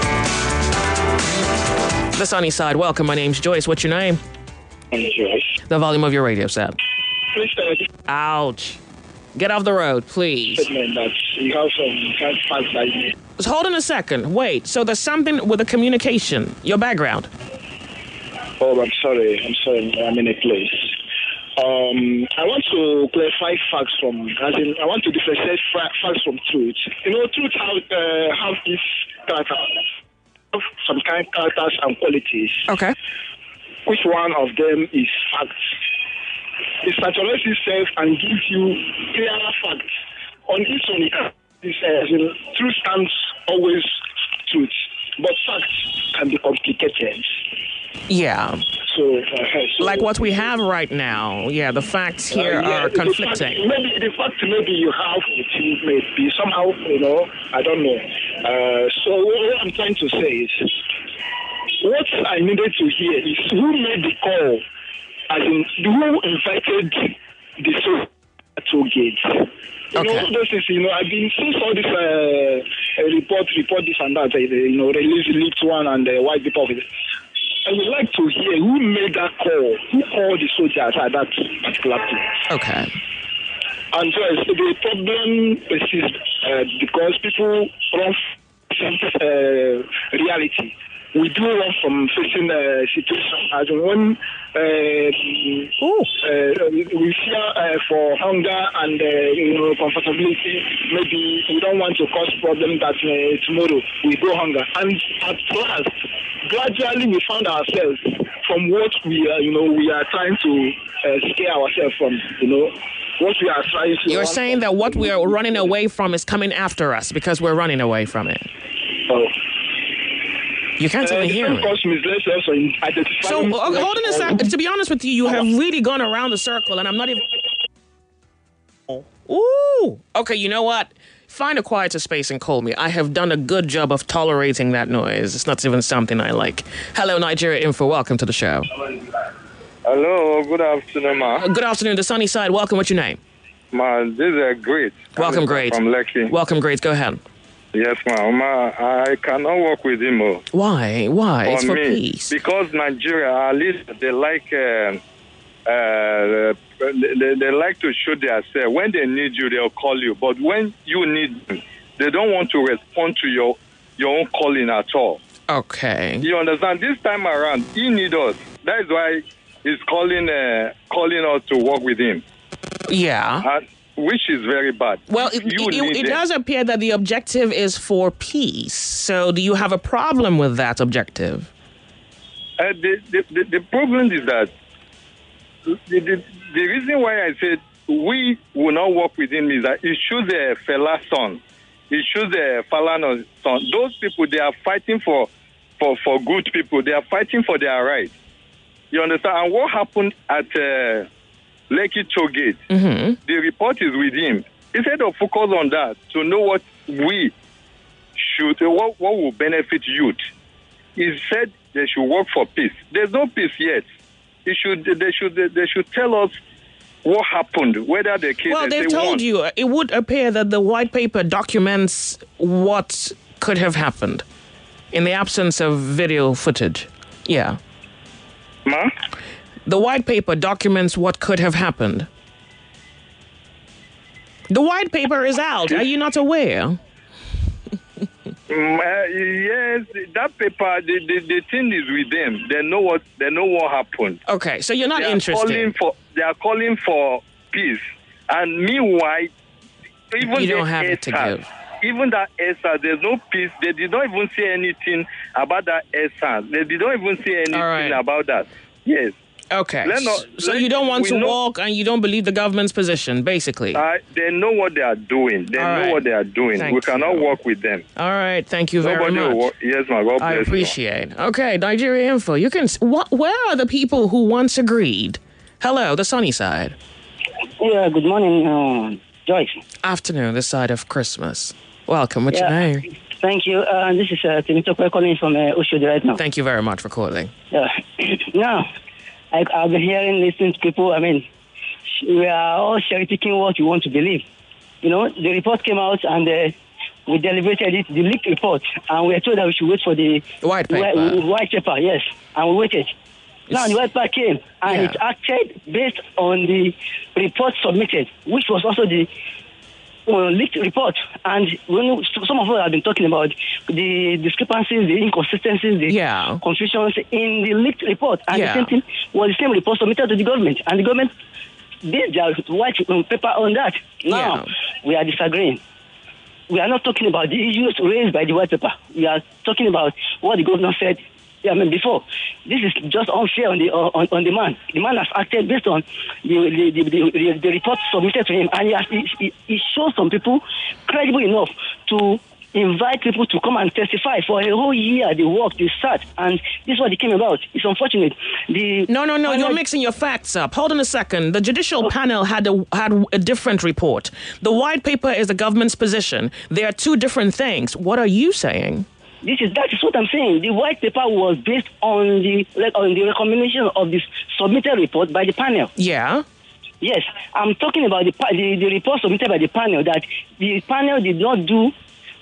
The sunny side, welcome. My name's Joyce. What's your name? I'm Joyce. The volume of your radio set. Please tell me Ouch. Get off the road, please. statement that you have some facts that you Just hold on a second. Wait. So there's something with the communication. Your background. Oh, I'm sorry. I'm sorry. I'm in a place. Um, I want to clarify facts from, as in, I want to differentiate fa- facts from truth. You know, truth have, uh, have this character, have some kind of characters and qualities. Okay. Which one of them is fact? It saturates itself and gives you clearer facts. On this one, this uh, truth stands always truth, but facts can be complicated. Yeah. So, uh, so like what we have right now. Yeah, the facts here uh, yeah, are the conflicting. Fact, maybe the fact maybe you have with you may be somehow, you know, I don't know. Uh, so what I'm trying to say is, what I needed to hear is who made the call, as in who invited the soul to gate. You okay. know, this is, you know, I've been seeing all this uh, report, report this and that, uh, you know, release leaked one and uh, white people. I would like to hear who made that call, who called the soldiers at that particular place. Okay. And so uh, the problem persists uh, because people run from uh, reality. We do run from facing a situation as when uh, uh, we fear uh, for hunger and uh, you know comfortability. Maybe we don't want to cause problems that uh, tomorrow we go hunger. And at last, gradually we found ourselves from what we are, you know, we are trying to uh, scare ourselves from, you know. What we are trying to You're saying that what we are running away from is coming after us because we're running away from it. Oh. You can't even uh, hear me. So, uh, hold on a second. To be honest with you, you have really gone around the circle, and I'm not even... Ooh. Okay, you know what? Find a quieter space and call me. I have done a good job of tolerating that noise. It's not even something I like. Hello, Nigeria Info. Welcome to the show. Hello, good afternoon, ma. Uh, good afternoon, the sunny side. Welcome. What's your name? Ma, this is a great. Welcome, great. From Lekki. Welcome, great. Go ahead. Yes, ma. Ma, I cannot work with him. Oh. Why? Why? For it's for me, peace. Because Nigeria, at least they like, uh, uh, they, they like to show themselves. When they need you, they'll call you. But when you need them, they don't want to respond to your your own calling at all. Okay. You understand? This time around, he needs us. That is why he's calling, uh, calling us to work with him. Yeah. And, which is very bad. Well, it, it, it does appear that the objective is for peace. So do you have a problem with that objective? Uh, the, the, the, the problem is that the, the, the reason why I said we will not work with him is that he shows a Fela's son. He shows a Falana's son. Those people, they are fighting for, for, for good people. They are fighting for their rights. You understand? And what happened at... Uh, Lekki Tollgate, mm-hmm. the report is with him. Instead of focus on that, to know what we should, what, what will benefit youth, he said they should work for peace. There's no peace yet. He should, they should, they should tell us what happened, whether the case. Well, they've they told won. you. It would appear that the white paper documents what could have happened in the absence of video footage. Yeah. Ma? The white paper documents what could have happened. The white paper is out. Are you not aware? Mm, uh, yes, that paper, the, the, the thing is with them. They know what they know what happened. Okay, so you're not they interested. Are calling for, they are calling for peace. And meanwhile, even you don't the have it to give. Even that S R, there's no peace. They did not even say anything about that S R. They did not even say anything right. about that. Yes. Okay, not, so you don't want to know, walk and you don't believe the government's position, basically. Uh, they know what they are doing. They All know right. what they are doing. Thank we cannot you. work with them. All right, thank you very Nobody much. Will work. Yes, my God bless I appreciate. You. Okay, Nigeria Info. You can. What? Where are the people who once agreed? Hello, the sunny side. Yeah. Good morning, uh, Joyce. Afternoon, this side of Christmas. Welcome. What's yeah. your name? Thank you. Uh, this is uh, Timotokwe calling from uh, Oshodi right now. Thank you very much for calling. Yeah. Now. I, I've been hearing, listening to people. I mean, we are all cherry picking what we want to believe. You know, the report came out and uh, we deliberated it, the leaked report, and we were told that we should wait for the white paper. White, white paper, yes, and we waited. It's, now the white paper came and yeah. it acted based on the report submitted, which was also the uh, leaked report. And when some of us have been talking about the discrepancies, the inconsistencies, the yeah. confusions in the leaked report. And yeah. the same thing was the same report submitted to the government. And the government did their white paper on that. Now, yeah. we are disagreeing. We are not talking about the issues raised by the white paper. We are talking about what the governor said I mean, before. This is just unfair on the on, on the man. The man has acted based on the the, the, the, the report submitted to him, and he, has, he, he shows some people credible enough to invite people to come and testify for a whole year. They worked, they sat, and this is what it came about. It's unfortunate. The no, no, no. panel, you're mixing your facts up. Hold on a second. The judicial oh. panel had a had a different report. The white paper is the government's position. They are two different things. What are you saying? This is that is what I'm saying. The white paper was based on the on the recommendation of this submitted report by the panel. Yeah. Yes, I'm talking about the the, the report submitted by the panel that the panel did not do.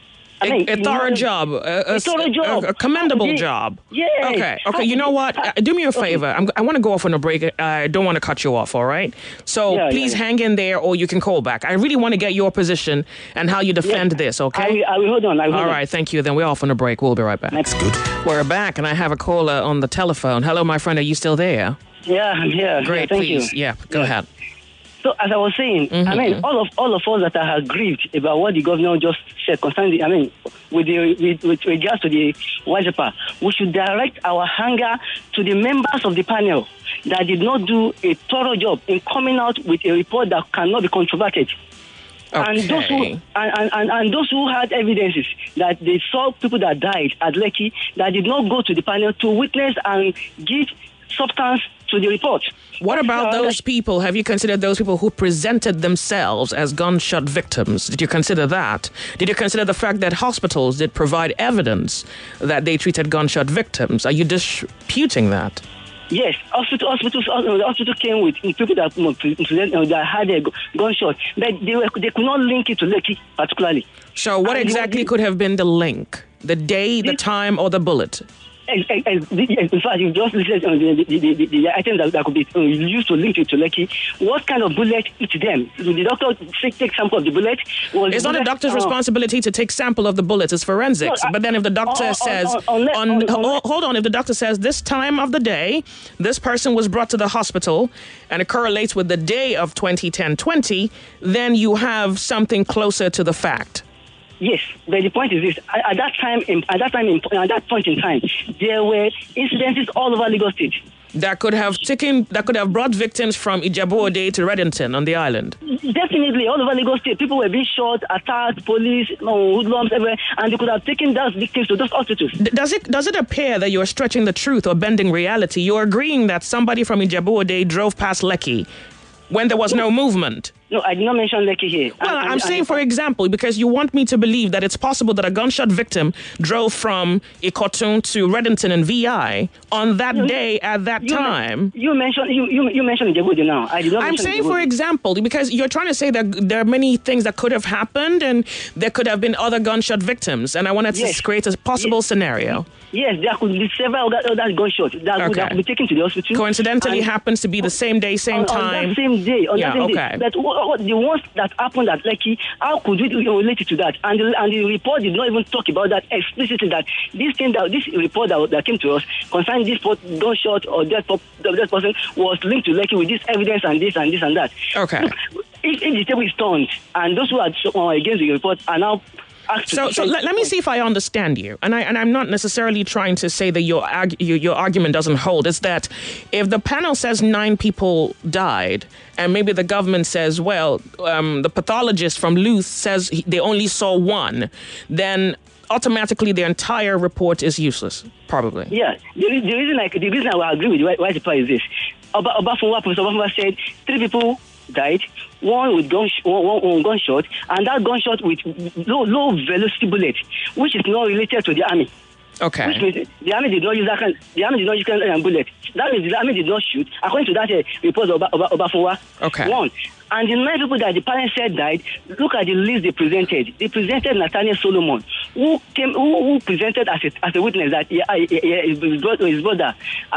I mean, a, a thorough know, job, a, a, a thorough job, a, a commendable they, job. Yeah. Okay. Okay. You know what? Uh, do me a favor. I'm, I want to go off on a break. I don't want to cut you off. All right. So yeah, please yeah, yeah. hang in there, or you can call back. I really want to get your position and how you defend yeah. this. Okay. I, I will hold on. I will all hold right. on. Thank you. Then we're off on a break. We'll be right back. That's good. We're back, and I have a caller on the telephone. Hello, my friend. Are you still there? Yeah, I'm here. Great. Yeah, thank please. you. Yeah. Go yeah. ahead. So as I was saying, mm-hmm. I mean, all of all of us that are aggrieved about what the governor just said concerning, the, I mean, with the with, with regards to the white paper, we should direct our anger to the members of the panel that did not do a thorough job in coming out with a report that cannot be controverted. Okay. And those who and, and, and, and those who had evidences that they saw people that died at Lekki that did not go to the panel to witness and give substance to the report. What about uh, those people? Have you considered those people who presented themselves as gunshot victims? Did you consider that? Did you consider the fact that hospitals did provide evidence that they treated gunshot victims? Are you disputing that? Yes, hospital, hospitals, the hospital came with people that, that had a gunshot, but they, were, they could not link it to Lekki particularly. So what and exactly could have been the link? The day, the time, or the bullet? In fact, you just listed uh, the, the, the, the items that, that could be uh, used to link it to Lekki. What kind of bullet hit them? Did the doctor take, take sample of the bullet? Was it's the not bullet, a doctor's uh, responsibility to take sample of the bullets. It's forensics. No, I, but then if the doctor on, says, on, on, on, on, on, hold on, if the doctor says this time of the day, this person was brought to the hospital, and it correlates with the day of twenty ten twenty, then you have something closer to the fact. Yes, but the point is this: at, at that time, in, at that time, in, at that point in time, there were incidences all over Lagos State that could have taken, that could have brought victims from Ijebu-Ode to Reddington on the island. Definitely, all over Lagos State, people were being shot, attacked, police, no, hoodlums, everywhere, and they could have taken those victims to those hospitals. D- does it does it appear that you are stretching the truth or bending reality? You're agreeing that somebody from Ijebu-Ode drove past Lekki when there was no movement? No, I did not mention Lekki here. Well, I, I'm I, saying, I, for example, because you want me to believe that it's possible that a gunshot victim drove from Ikotun to Reddington and V I on that you, day at that you, time. You mentioned you you, you mentioned Ijebu-Ode now. I did not. I'm saying, for example, because you're trying to say that there are many things that could have happened and there could have been other gunshot victims, and I wanted to yes. create a possible yes. scenario. Yes, there could be several other gunshots that, okay. that could be taken to the hospital. Coincidentally, happens to be the same day, same on, time. On that same day, on yeah, that same okay. day. But what, what, the ones that happened at Lekki, how could we relate it to that? And the, and the report did not even talk about that explicitly. That this thing, that this report that, that came to us concerning this gunshot or death, death person was linked to Lekki with this evidence and this and this and that. Okay. Look, if, if the table is turned and those who are uh, against the report are now. So, so let, let me see if I understand you, and I and I'm not necessarily trying to say that your arg- your, your argument doesn't hold. It's that if the panel says nine people died, and maybe the government says, well, um, the pathologist from Luth says he, they only saw one, then automatically the entire report is useless, probably. Yeah, the, the reason I the reason I will agree with White Paper is this: Oba Obafunwa, Professor Obafunwa said three people died, one with gun, one, one gunshot, and that gunshot with low, low velocity bullet, which is not related to the army. Okay. Which means the army did not use that kind. The army did not use that kind of bullet. That means the army did not shoot, according to that uh, report of Obafunwa. Okay. One. And the nine people that the parents said died, look at the list they presented. They presented Nathaniel Solomon, who came, who, who presented as a, as a witness that yeah, yeah, his brother, his brother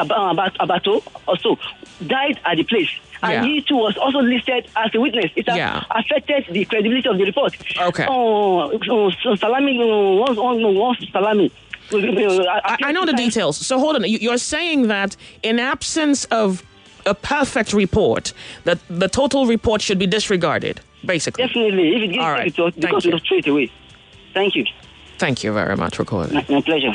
Abato, also died at the place. And yeah. he too was also listed as a witness. It has yeah. affected the credibility of the report. Okay. Oh, oh so Salami, once, once Salami. I, I know the details. So hold on. You're saying that in absence of a perfect report, that the total report should be disregarded, basically. Definitely. If it gives right. it to us, because it was straight away. Thank you. Thank you very much for calling. My, my pleasure.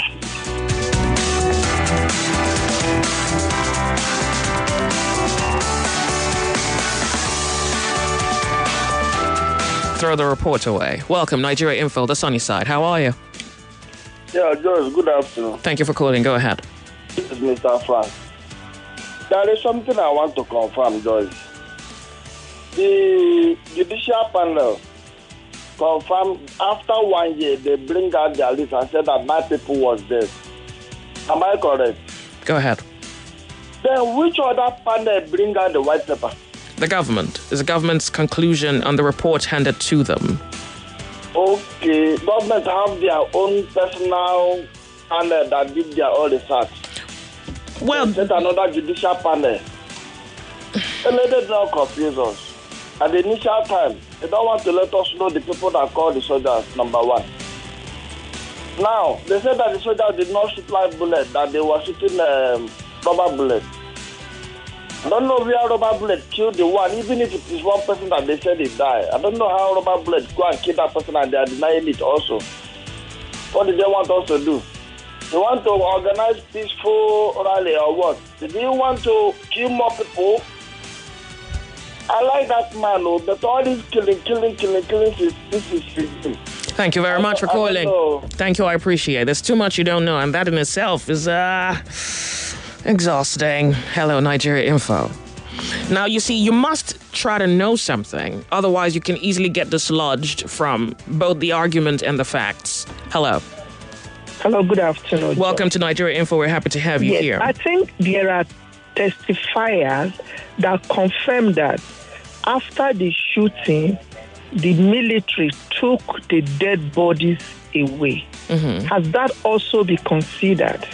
throw the report away. Welcome, Nigeria Info, the sunny side. How are you? Yeah, Joyce, good afternoon. Thank you for calling. Go ahead. This is Mister Frank. There is something I want to confirm, Joyce. The judicial panel confirmed after one year they bring out their list and said that my people was dead. Am I correct? Go ahead. Then which other panel bring out the white paper? The government. Is the government's conclusion on the report handed to them? Okay, government have their own personal panel that did their own research. Well, there's another judicial panel. And let them not confuse us. At the initial time, they don't want to let us know the people that called the soldiers, number one. Now, they said that the soldiers did not shoot live bullets, that they were shooting um, rubber bullets. I don't know where rubber bullet killed the one, even if it is one person that they said he died. I don't know how rubber bullets go and kill that person and they are denying it also. What did they want us to do? They want to organize peaceful rally or what? Did they want to kill more people? I like that man, oh, but all this killing, killing, killing, killing, is, this is freaking. Thank you very much for calling. Thank you, I appreciate it. There's too much you don't know, and that in itself is uh, exhausting. Hello, Nigeria Info. Now, you see, you must try to know something. Otherwise, you can easily get dislodged from both the argument and the facts. Hello. Hello, good afternoon. Welcome to Nigeria Info. We're happy to have you yes, here. I think there are testifiers that confirm that after the shooting, the military took the dead bodies away. Mm-hmm. Has that also been considered?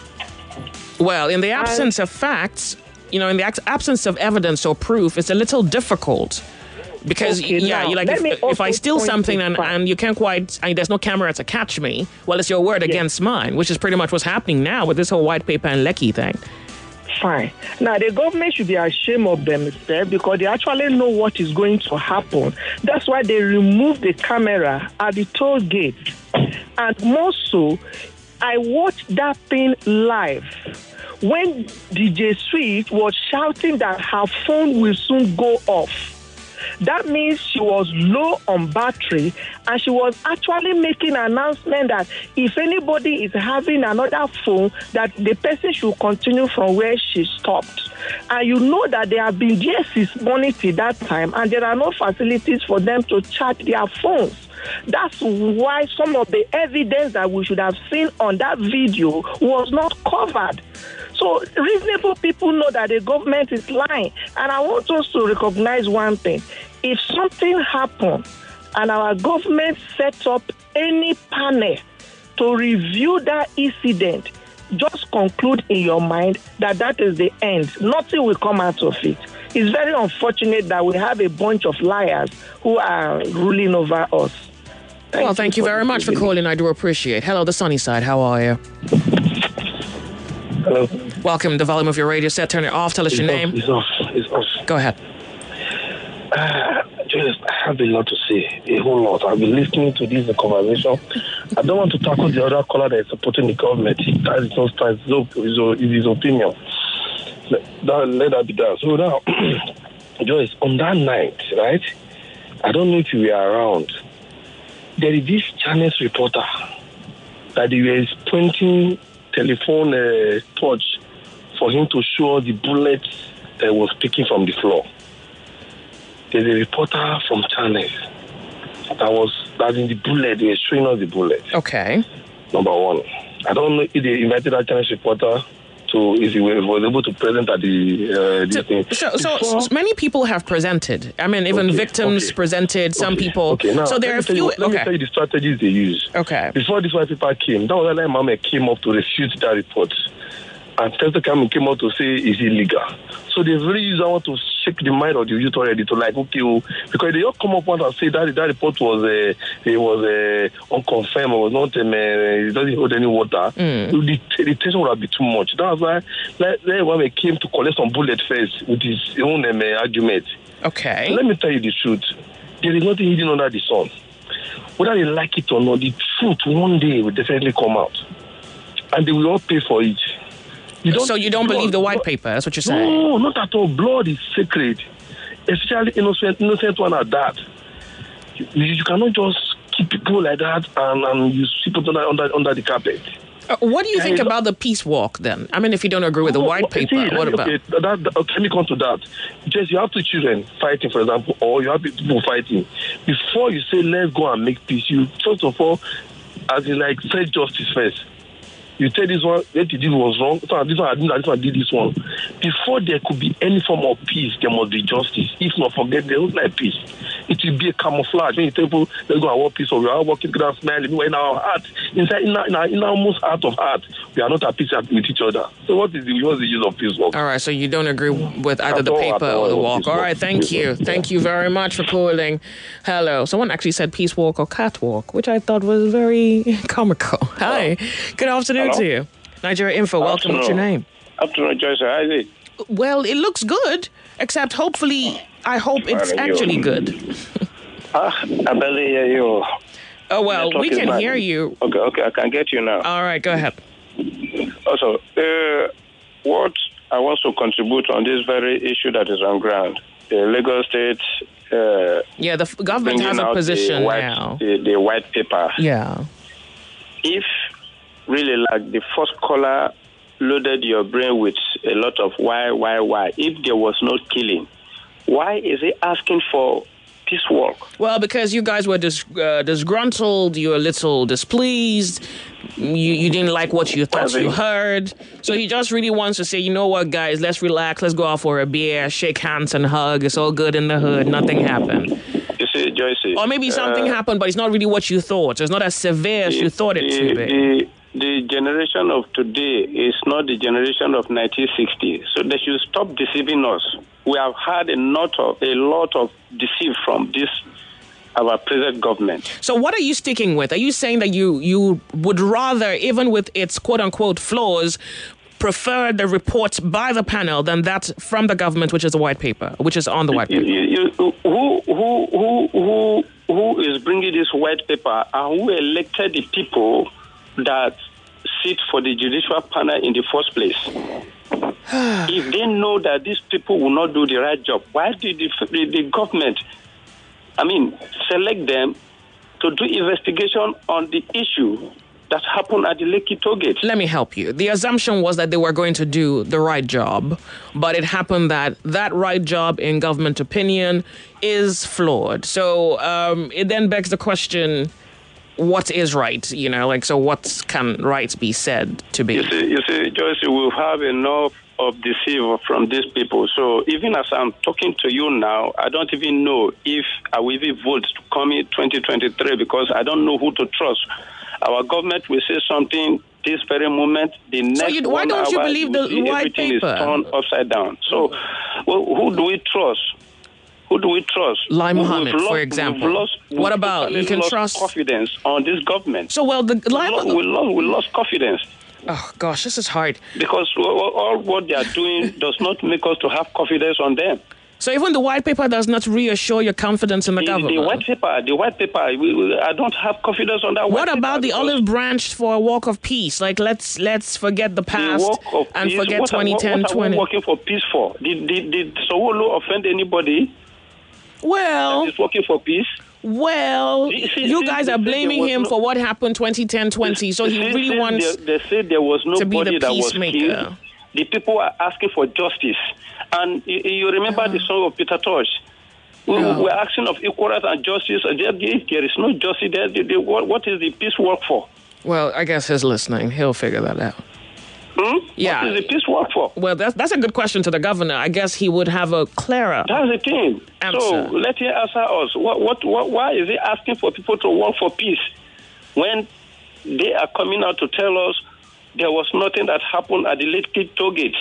Well, in the absence and, of facts, you know, in the absence of evidence or proof, it's a little difficult. Because, okay, yeah, now, you like if, if I steal something and, and you can't quite, I mean, there's no camera to catch me, well, it's your word yes. against mine, which is pretty much what's happening now with this whole white paper and Lekki thing. Fine. Now, the government should be ashamed of themselves because they actually know what is going to happen. That's why they removed the camera at the toll gate. And more so, I watched that thing live when D J Sweet was shouting that her phone will soon go off. That means she was low on battery and she was actually making an announcement that if anybody is having another phone, that the person should continue from where she stopped. And you know that there have been D S since morning till that time and there are no facilities for them to charge their phones. That's why some of the evidence that we should have seen on that video was not covered. So reasonable people know that the government is lying. And I want us to recognize one thing. If something happened and our government sets up any panel to review that incident, just conclude in your mind that that is the end. Nothing will come out of it. It's very unfortunate that we have a bunch of liars who are ruling over us. Thank well, thank you, you very much for calling. I do appreciate. Hello, the sunny side. How are you? Hello. Welcome. The volume of your radio set. Turn it off. Tell us it's your off, name. It's off. It's off. Go ahead. Uh, just, I have a lot to say. A whole lot. I've been listening to this conversation. I don't want to tackle the other caller that is supporting the government. That is not his, his opinion. Let that, let that be done. So now, Joyce, on that night, right? I don't know if you were around. There is this Chinese reporter that he was pointing telephone uh, torch for him to show the bullets that was picking from the floor. There's a reporter from China that was that in the bullet, they were showing us the bullet. Okay. Number one. I don't know if they invited that Chinese reporter to, if he was able to present at the uh, this so, thing. So, so, so many people have presented. I mean, even okay, victims okay. presented, some okay, people. Okay, now, so there are a few. You, let okay. me tell you the strategies they use. Okay. Before this white paper came, that was when Mama came up to refute that report. And Tesla came out to say it's illegal. So they really use that to shake the mind of the youth already to like, okay, oh, because they all come up and say that that report was uh, it was uh, unconfirmed, it was not, um, uh, it doesn't hold any water. Mm. The, the tension would have been too much. That's why like, when we came to collect some bullet first with his own um, argument. Okay. So let me tell you the truth. There is nothing hidden under the sun. Whether they like it or not, the truth one day will definitely come out. And they will all pay for it. You so you don't blood, believe the white blood, paper? That's what you're saying? No, not at all. Blood is sacred, especially innocent, innocent one at that. You, you cannot just keep people like that and, and you sweep it under, under, under the carpet. Uh, what do you Yeah, think you know- about the peace walk then? I mean, if you don't agree with the Oh, white well, paper, see, what about? okay, that, that, okay, let me come to that. Just you have two children fighting, for example, or you have people fighting. Before you say let's go and make peace, you first of all, as in like set justice first. You tell this one what you did was wrong. This one, this one, I did this one, I did this one. Before there could be any form of peace, there must be justice. If not, forget there was like peace. It will be a camouflage. When you tell people let's go and work peace, or we are working together, smiling, in our heart, inside in our, in our, in our most heart of heart, we are not at peace with each other. So what is the what's the use of peace walk? All right, so you don't agree with either At the all, paper at all, or the I want walk. peace All walk. right, thank Peace you. walk, Thank you very much for calling. Hello. Someone actually said peace walk or catwalk, which I thought was very comical. Hi. Good afternoon Hello? to you. Nigeria Info, welcome. What's your name? Afternoon, Joyce. How is it? Well, it looks good, except hopefully, I hope it's Fine, you. actually good. Ah, I barely hear you. Oh, well, Network we is can bad. hear you. Okay, okay, I can get you now. All right, go ahead. Also, uh, what I want to contribute on this very issue that is on ground, the Lagos State. Uh, Yeah, the f- government bringing has a out position the white, now. The, the white paper. Yeah. If really, like the first caller loaded your brain with a lot of why, why, why, if there was no killing, why is he asking for peace walk? Well, because you guys were dis- uh, disgruntled, you were a little displeased, you, you didn't like what you thought you heard. So he just really wants to say, you know what, guys, let's relax, let's go out for a beer, shake hands and hug. It's all good in the hood, nothing happened. You see, Joyce. Or maybe something uh, happened, but it's not really what you thought. It's not as severe as you thought it to be. The, the generation of today is not the generation of nineteen sixty, so they should stop deceiving us. We have had a lot of a lot of deceit from this our present government. So what are you sticking with? Are you saying that you, you would rather, even with its quote-unquote flaws, prefer the report by the panel than that from the government, which is the white paper, which is on the white paper? You, you, who, who, who, who, who is bringing this white paper and who elected the people that sit for the judicial panel in the first place? If they know that these people will not do the right job, why did the, the, the government, I mean, select them to do investigation on the issue that happened at the Lekki toll gate? Let me help you. The assumption was that they were going to do the right job, but it happened that that right job, in government opinion, is flawed. So um, it then begs the question, what is right? You know, like, so what can right be said to be? You see, you see, Joyce, we have enough of deceit from these people. So even as I'm talking to you now, I don't even know if I will even vote to come in twenty twenty-three because I don't know who to trust. Our government will say something this very moment. The next So you, why one don't you hour, believe will the see white everything paper? is turned upside down. So well, who do we trust? Who do we trust? Lai We've Mohammed, lost- for we've example. lost- we've What about, totally you can lost trust- confidence on this government. So, well, the Lai we, lost, we, lost, we lost confidence. Oh, gosh, this is hard. Because all all what they are doing does not make us to have confidence on them. So even the white paper does not reassure your confidence in the, The, government? the white paper, the white paper, we, we, I don't have confidence on that white What paper about the because olive branch for a walk of peace? Like, let's let's forget the the past work of and peace, forget what are- twenty ten, what, what are twenty. we working for peace for? Did, did, did Sowolo offend anybody? Well, he's working for peace. Well, See- see- you see, guys they are said blaming there was him no- for what happened twenty ten, twenty. So he Since- really since wants They, they said there was to be nobody the that was peacemaker. killed. The people are asking for justice. And you, you remember the song of Peter Tosh? We, Yeah. We're asking of equal rights and justice. And there, if there is no justice there, the, the, what, what is the peace work for? Well, I guess he's listening. He'll figure that out. Hmm? Yeah. What is the peace work for? Well, that's that's a good question to the governor. I guess he would have a clearer. That's the thing. Answer. So let him answer us. What, what, what, why is he asking for people to work for peace when they are coming out to tell us there was nothing that happened at the Lekki toll gate?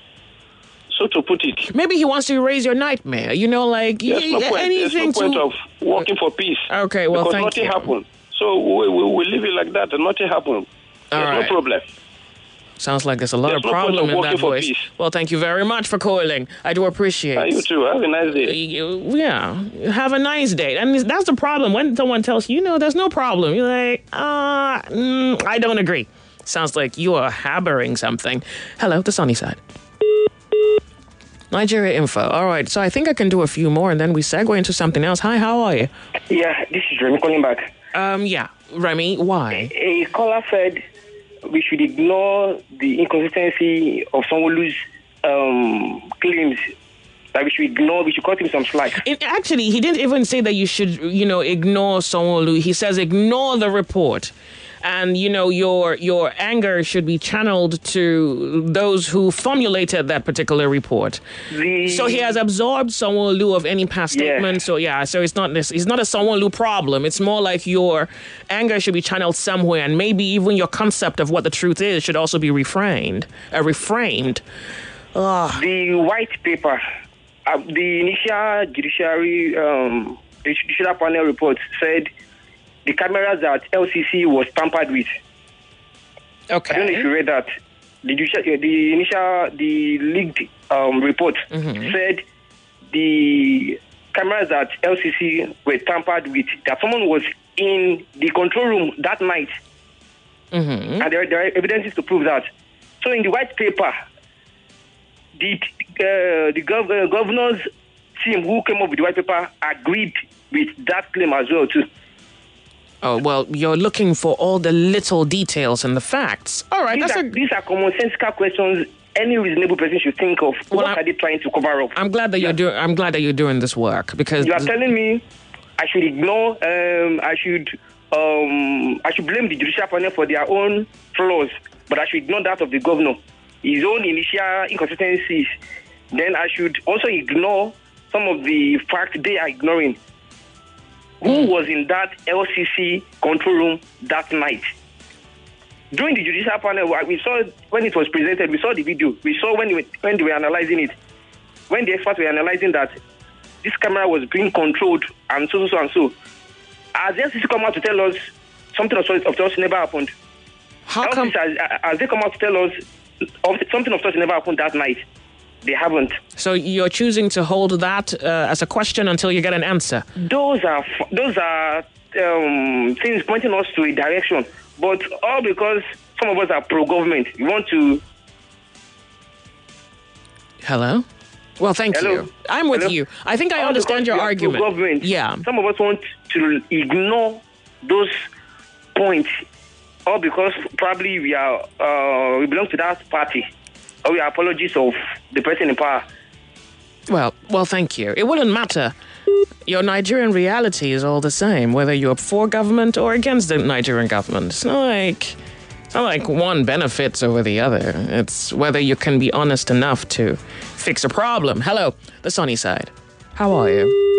So to put it, Maybe he wants to erase your nightmare. You know, like there's no y- point, there's no anything point to. of working for peace. Okay, well, because thank nothing you. happened. So we, we, we leave it like that and nothing happened. All There's right. no problem. Sounds like there's a lot There's of no point problem of in working that for voice. peace. Well, thank you very much for calling. I do appreciate Uh, you too. Have a nice day. You- Yeah, have a nice day. And that's the problem. When someone tells you, you know, there's no problem, you're like, uh, mm, I don't agree. Sounds like you are harboring something. Hello, the sunny side. Nigeria Info. All right. So I think I can do a few more and then we segue into something else. Hi, how are you? Yeah, this is Remy calling back. Um, yeah. Remy, why? A, a caller said we should ignore the inconsistency of Sanwo-Olu's um, claims. That we should ignore, we should cut him some slack. It, actually, he didn't even say that you should, you know, ignore Sanwo-Olu. He says ignore the report. And, you know, your your anger should be channeled to those who formulated that particular report. The... So he has absorbed Sanwo-Olu of any past Yeah. statement. So, yeah, so it's not this. It's not a Sanwo-Olu problem. It's more like your anger should be channeled somewhere. And maybe even your concept of what the truth is should also be refrained, uh, reframed. Ugh. The white paper, uh, the initial judiciary, um, the judicial panel report said the cameras at L C C was tampered with. Okay. I don't know if you read that. The, judicial, the initial, the leaked um, report Mm-hmm. said the cameras at L C C were tampered with. That someone was in the control room that night. Mm-hmm. And there, there are evidences to prove that. So in the white paper, the uh, the gov- uh, governor's team who came up with the white paper agreed with that claim as well too. Oh, well, you're looking for all the little details and the facts. All right, These, that's are, a... these are commonsensical questions any reasonable person should think of. Well, what I'm- are they trying to cover up? I'm glad that you're doing. I'm glad that you're doing this work because You are telling me I should ignore, um, I should um, I should blame the judicial panel for their own flaws, but I should ignore that of the governor, his own initial inconsistencies. Then I should also ignore some of the facts they are ignoring. Who was in that L C C control room that night? During the judicial panel, we saw when it was presented, we saw the video, we saw when they were, when they were analyzing it, when the experts were analyzing that this camera was being controlled and so, so, so, and so. Has the L C C come out to tell us something of such of such never happened? How come? Has, has they come out to tell us of something of such never happened that night? They haven't. So you're choosing to hold that uh, as a question until you get an answer. Those are f- those are um, things pointing us to a direction, but all because some of us are pro-government. We want to. Hello? Well, thank Hello? you. I'm with Hello? you. I think I All understand because your we are argument. pro-government. Yeah. Some of us want to ignore those points, all because probably we are uh, we belong to that party, or we are apologists of the person in power. Well, well, thank you. It wouldn't matter. Your Nigerian reality is all the same, whether you're for government or against the Nigerian government. It's not like it's not like one benefits over the other. It's whether you can be honest enough to fix a problem. Hello, the sunny side. How are you?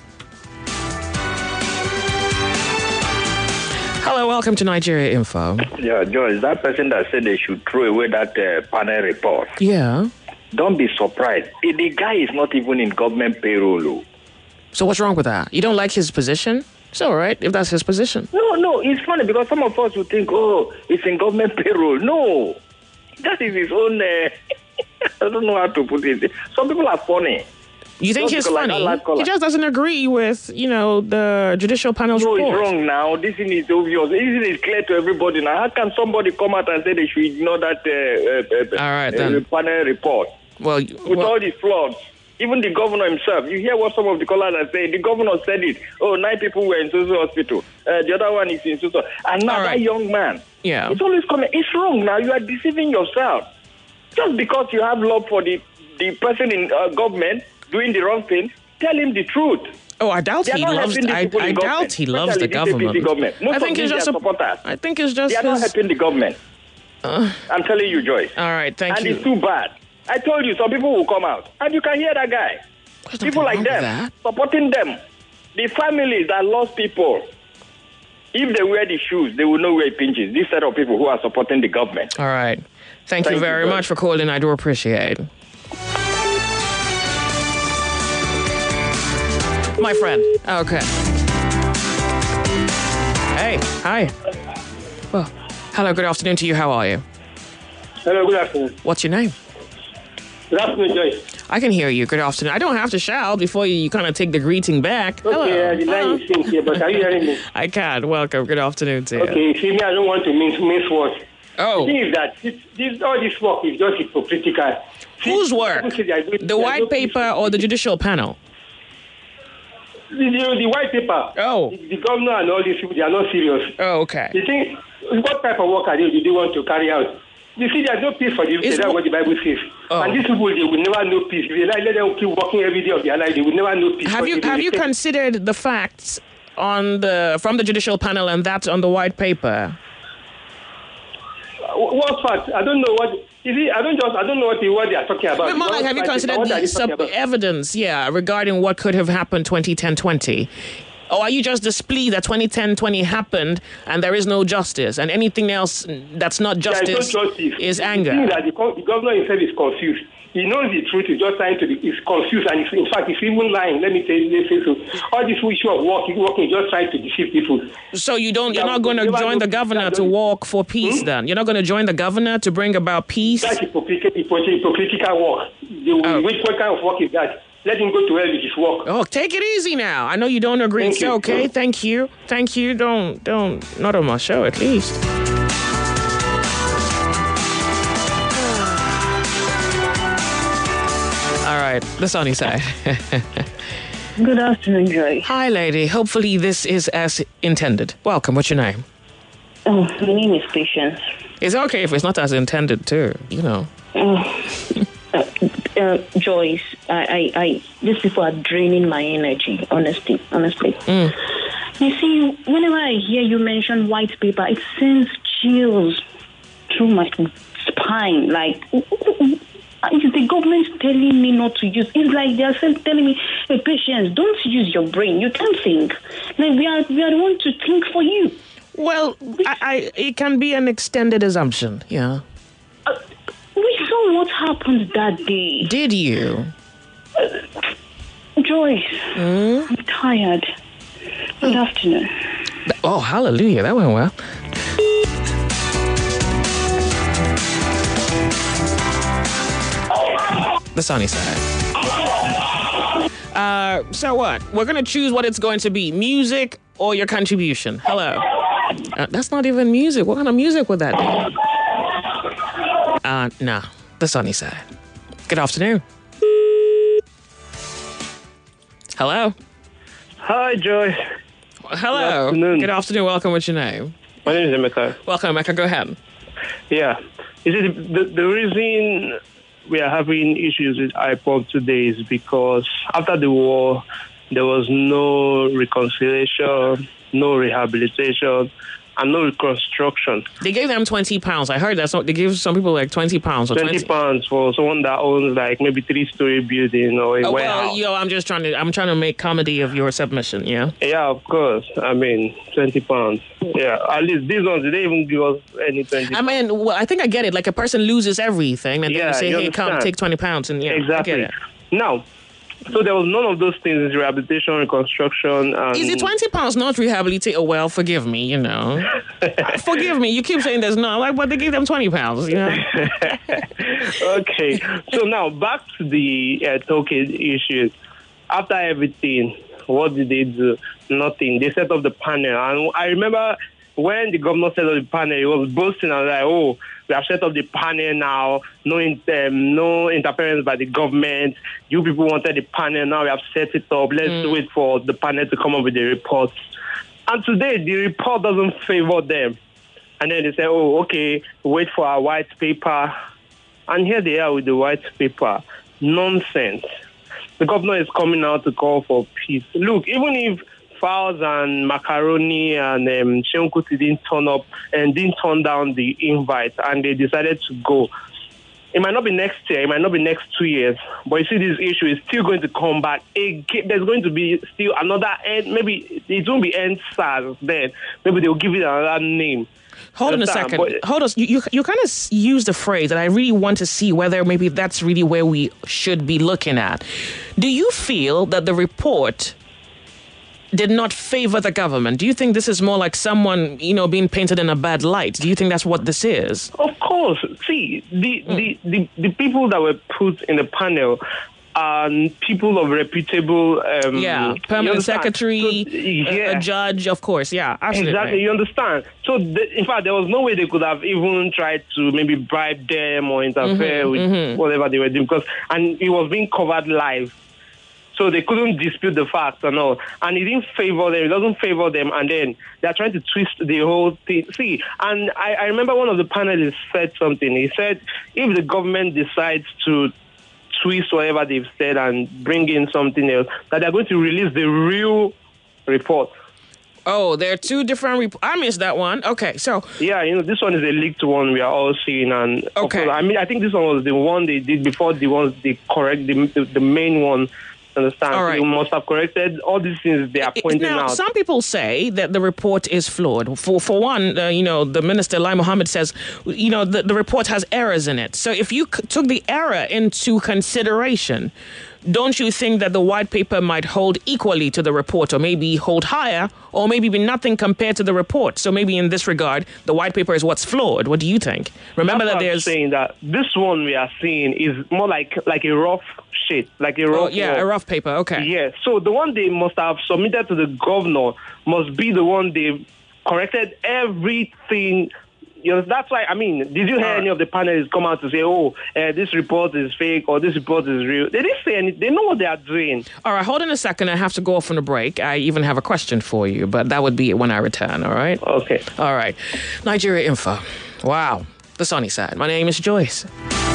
Hello, welcome to Nigeria Info. Yeah, George, that person that said they should throw away that uh, panel report. Yeah. Don't be surprised. Eh, The guy is not even in government payroll. oh. So what's wrong with that? You don't like his position? It's all right if that's his position. No, no, it's funny because some of us would think, oh, it's in government payroll. No, that is his own. Uh, I don't know how to put it. Some people are funny. You think Just he's because, like, funny? I like color. He just doesn't agree with, you know, the judicial panel's No, report. it's wrong now. This thing is obvious. This thing is clear to everybody now. How can somebody come out and say they should ignore that uh, uh, All right, uh, then. panel report? Well, With well, all these flaws. Even the governor himself, you hear what some of the callers are saying. The governor said it. Oh, nine people were in Soso Hospital. Uh, the other one is in Soso. And now that young man, yeah. it's always coming. It's wrong now. You are deceiving yourself. Just because you have love for the, the person in uh, government doing the wrong thing, tell him the truth. Oh, I doubt They are he not loves. helping the I, people in I government, doubt he loves the especially this A P C government. government. Most I think of it's these just are a. supporters. I think it's just. They are not his- helping the government. Uh, I'm telling you, Joyce. all right, thank and you. it's too bad. I told you, some people will come out. And you can hear that guy. People like them, supporting them. The families that lost people. If they wear the shoes, they will know where it pinches. This set of people who are supporting the government. All right, thank, Thank you you, very sir. much for calling. I do appreciate. My friend. Okay. Hey, hi. Well, hello. Good afternoon to you. How are you? Hello, good afternoon. What's your name? Good afternoon, Joyce. I can hear you. Good afternoon. I don't have to shout before you, you kind of take the greeting back. Hello. Okay, uh, the line is synced here, but are you hearing me? I can. Welcome. Good afternoon to you. Okay, see me, I don't want to miss, miss words. The Oh. thing is that this, this, all this work is just hypocritical. Whose work? The white paper or the judicial panel? The, the, the white paper. Oh. The, the governor and all these people, they are not serious. Oh, okay. The thing, what type of work are they, do they want to carry out? You see, there's no peace for the U K. That's what the Bible says. Oh. And these people, they will never know peace. If they let, let them keep working every day of their life, they will never know peace. Have you have you considered the facts on the from the judicial panel and that on the white paper? What fact? I don't know what. Is it, I don't just. I don't know what, the, what they are talking about. But more like, have you considered what are the they sub talking about? evidence, yeah, regarding what could have happened twenty ten twenty? Or are you just displeased that twenty ten twenty happened and there is no justice, and anything else that's not justice, There is no justice. is The anger? thing that the, co- the governor himself is confused. He knows the truth. He's just trying to be. He's confused, and he's, in fact, he's even lying. Let me tell you, say so. All this issue of working, working, just trying to deceive people. So you don't. You're Yeah, not going to never join know- the governor to walk for peace. Hmm? Then you're not going to join the governor to bring about peace. That's hypocritical, hypocritical work. The, which what kind of work is that? Let him go to hell with his work. Oh, take it easy now. I know you don't agree. Thank It's you. okay. Thank you. Thank you. Don't don't not on my show at least. All right, the sunny side. Good afternoon, Joy. Hi, lady. Hopefully this is as intended. Welcome. What's your name? Oh, my name is Patience. It's okay if it's not as intended too. You know. Oh, uh, uh, Joyce, I, I, I, these people are draining my energy. Honestly, honestly. Mm. You see, whenever I hear you mention white paper, it sends chills through my spine. Like, is the government telling me not to use? It's like they are telling me, hey, Patience, don't use your brain. You can't think. Like we are, we are the one to think for you. Well, I, I, it can be an extended assumption. Yeah. Uh, we saw what happened that day. Did you? Uh, Joyce, Mm? I'm tired. Good afternoon. Oh, hallelujah. That went well. The sunny side. Uh, so what? We're going to choose what it's going to be. Music or your contribution. Hello. Uh, that's not even music. What kind of music would that be? Uh, nah. The sunny side. Good afternoon. Hello. Hi, Joy. Hello. Good afternoon. Good afternoon. Welcome. What's your name? My name is Emeka. Welcome, Emeka. Go ahead. Yeah. You see, the, the reason we are having issues with I P O B today is because after the war, there was no reconciliation, no rehabilitation, and no reconstruction. They gave them twenty pounds. I heard that. So they gave some people like twenty pounds or twenty, twenty pounds for someone that owns like maybe three-story building or a Oh, warehouse. well, yo, I'm just trying to. I'm trying to make comedy of your submission. Yeah. Yeah, of course. I mean, twenty pounds. Yeah, at least these ones, they didn't even give us any twenty. I mean, well, I think I get it. Like a person loses everything, and then Yeah, you say, you "Hey, come understand. take twenty pounds," and yeah, Exactly. I get it. Now, so there was none of those things: rehabilitation, reconstruction. And Is it twenty pounds not rehabilitate? Oh well, forgive me. You know, forgive me. You keep saying there's no, like, but they gave them twenty pounds. You know. Okay, so now back to the uh, token issues. After everything, what did they do? Nothing. They set up the panel, and I remember when the governor set up the panel, he was boasting and like, "Oh, we have set up the panel now. No, in, um, no interference by the government. You people wanted the panel. Now we have set it up. Let's Mm. wait for the panel to come up with the report." And today, the report doesn't favor them. And then they say, "Oh, okay, wait for our white paper." And here they are with the white paper. Nonsense. The governor is coming out to call for peace. Look, even if Fowles and Macaroni and um, Seun Kuti didn't turn up and didn't turn down the invite and they decided to go, it might not be next year, it might not be next two years, but you see this issue is still going to come back again. There's going to be still another end, maybe it won't be end SARS then. Maybe they'll give it another name. Hold on a Understand? second. But- Hold on. You, you, you kind of use the phrase, and I really want to see whether maybe that's really where we should be looking at. Do you feel that the report did not favor the government? Do you think this is more like someone, you know, being painted in a bad light? Do you think that's what this is? Of course. See, the, the, the, the people that were put in the panel and people of reputable. Um, yeah, permanent secretary, so, yeah. a, a judge, of course. Yeah, absolutely. Exactly, you understand. So, the, in fact, there was no way they could have even tried to maybe bribe them or interfere Mhm, with mhm. whatever they were doing, because and it was being covered live. So they couldn't dispute the facts and all. And it didn't favor them. It doesn't favor them. And then they're trying to twist the whole thing. See, and I, I remember one of the panelists said something. He said, if the government decides to twist whatever they've said and bring in something else, that they're going to release the real report. Oh, there are two different reports. I missed that one. Okay, so. Yeah, you know, this one is a leaked one we are all seeing. And okay. I mean, I think this one was the one they did before the ones they correct, the, the, the main one. Understand? All right. You must have corrected all these things they are pointing now, out. Some people say that the report is flawed. For for one, uh, you know, the minister, Lai Mohammed, says, you know, the, the report has errors in it. So if you c- took the error into consideration, don't you think that the white paper might hold equally to the report, or maybe hold higher, or maybe be nothing compared to the report? So maybe in this regard, the white paper is what's flawed. What do you think? Remember That's that what there's I'm saying that this one we are seeing is more like like a rough shit, like a rough. Oh, yeah, work. a rough paper. Okay. Yeah. So the one they must have submitted to the governor must be the one they corrected everything. You know, that's why, I mean, did you hear any of the panelists come out to say, oh, uh, this report is fake or this report is real? They didn't say anything. They know what they are doing. All right, hold on a second. I have to go off on a break. I even have a question for you, but that would be when I return, all right? Okay. All right. Nigeria Info. Wow. The sunny side. My name is Joyce.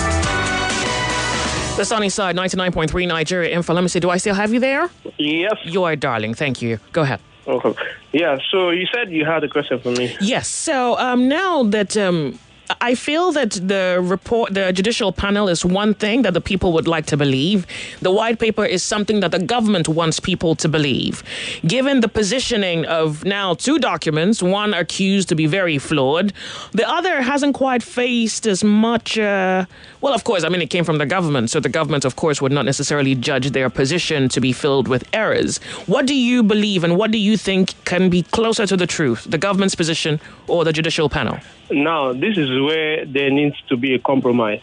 The sunny side, ninety-nine point three Nigeria Info. Let me see, do I still have you there? Yes. You are darling. Thank you. Go ahead. Okay. Yeah, so you said you had a question for me. Yes. So um, now that um, I feel that the report, the judicial panel is one thing that the people would like to believe. The white paper is something that the government wants people to believe. Given the positioning of now two documents, one accused to be very flawed, the other hasn't quite faced as much. Uh, well, of course, I mean, it came from the government. So the government, of course, would not necessarily judge their position to be filled with errors. What do you believe and what do you think can be closer to the truth, the government's position or the judicial panel? Now, this is where there needs to be a compromise.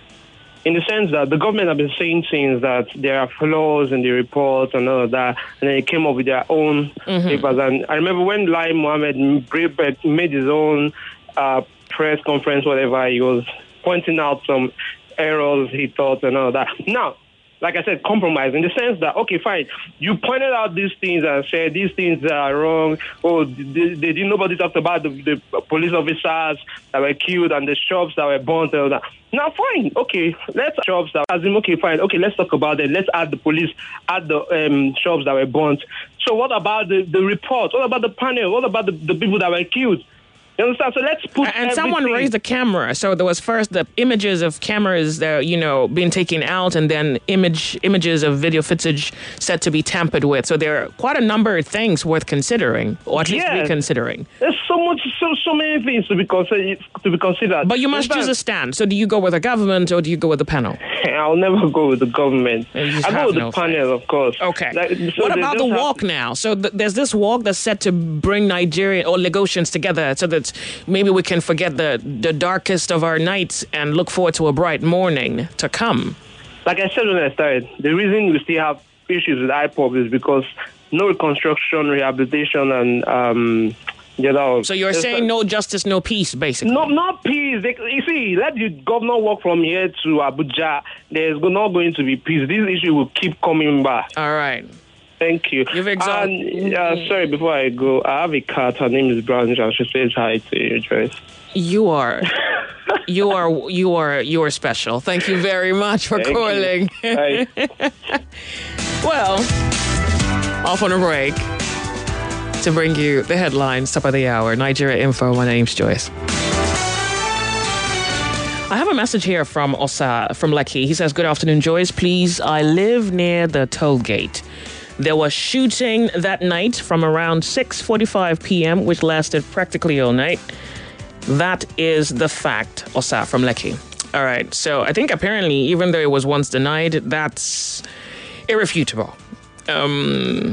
In the sense that the government have been saying things that there are flaws in the report and all of that, and then they came up with their own Mm-hmm. papers. And I remember when Lai Mohammed made his own uh, press conference, whatever, he was pointing out some errors he thought and all of that. Now, like I said, compromise in the sense that, okay, fine, you pointed out these things and said these things are wrong. Oh, they, they didn't, nobody talked about the, the police officers that were killed and the shops that were burnt and all that. Now, fine, okay, let's shops that, as in, okay, fine, okay, let's talk about it. Let's add the police, add the um, shops that were burnt. So what about the, the report? What about the panel? What about the, the people that were killed? You understand? So let's put And someone everything- raised the camera. So there was first the images of cameras that, you know, being taken out, and then image images of video footage said to be tampered with. So there are quite a number of things worth considering, or at least Yes. reconsidering. There's so much, so so many things to be considered. To be considered. But you must choose a stand. So do you go with the government or do you go with the panel? I'll never go with the government. You just I have go with no the panel, of course. Okay. Like, so What they about the just have walk now? So th- there's this walk that's set to bring Nigeria or Lagosians together, so that maybe we can forget the the darkest of our nights and look forward to a bright morning to come. Like I said when I started, the reason we still have issues with I P O B is because no reconstruction, rehabilitation, and um, you know. So you're saying no justice, no peace, basically. No, not peace. They, you see, let the governor walk from here to Abuja. There's not going to be peace. This issue will keep coming back. All right. Thank you. You've exhausted. And, uh, sorry, before I go, I have a cat. Her name is Brown, and she says hi to you, Joyce. You are, you are, you are, you are special. Thank you very much for Thank calling. you. Well, off on a break to bring you the headlines, top of the hour, Nigeria Info. My name's Joyce. I have a message here from Osa from Lekki. He says, "Good afternoon, Joyce. Please, I live near the toll gate. There was shooting that night from around six forty-five p.m., which lasted practically all night. That is the fact," Osa from Lekki. All right. So I think apparently, even though it was once denied, that's irrefutable. Um,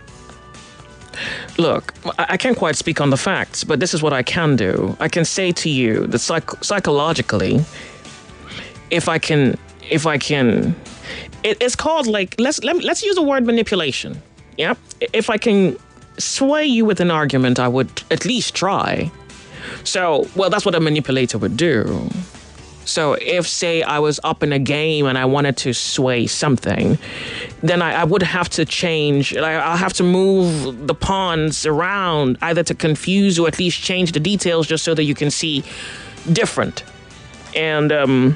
look, I I can't quite speak on the facts, but this is what I can do. I can say to you that psych- psychologically, if I can, if I can, it, it's called like let's let, let's use the word manipulation. Yeah, if I can sway you with an argument, I would at least try. So, well, that's what a manipulator would do. So if, say, I was up in a game and I wanted to sway something, then I, I would have to change. I, I'll have to move the pawns around, either to confuse or at least change the details just so that you can see different. And um,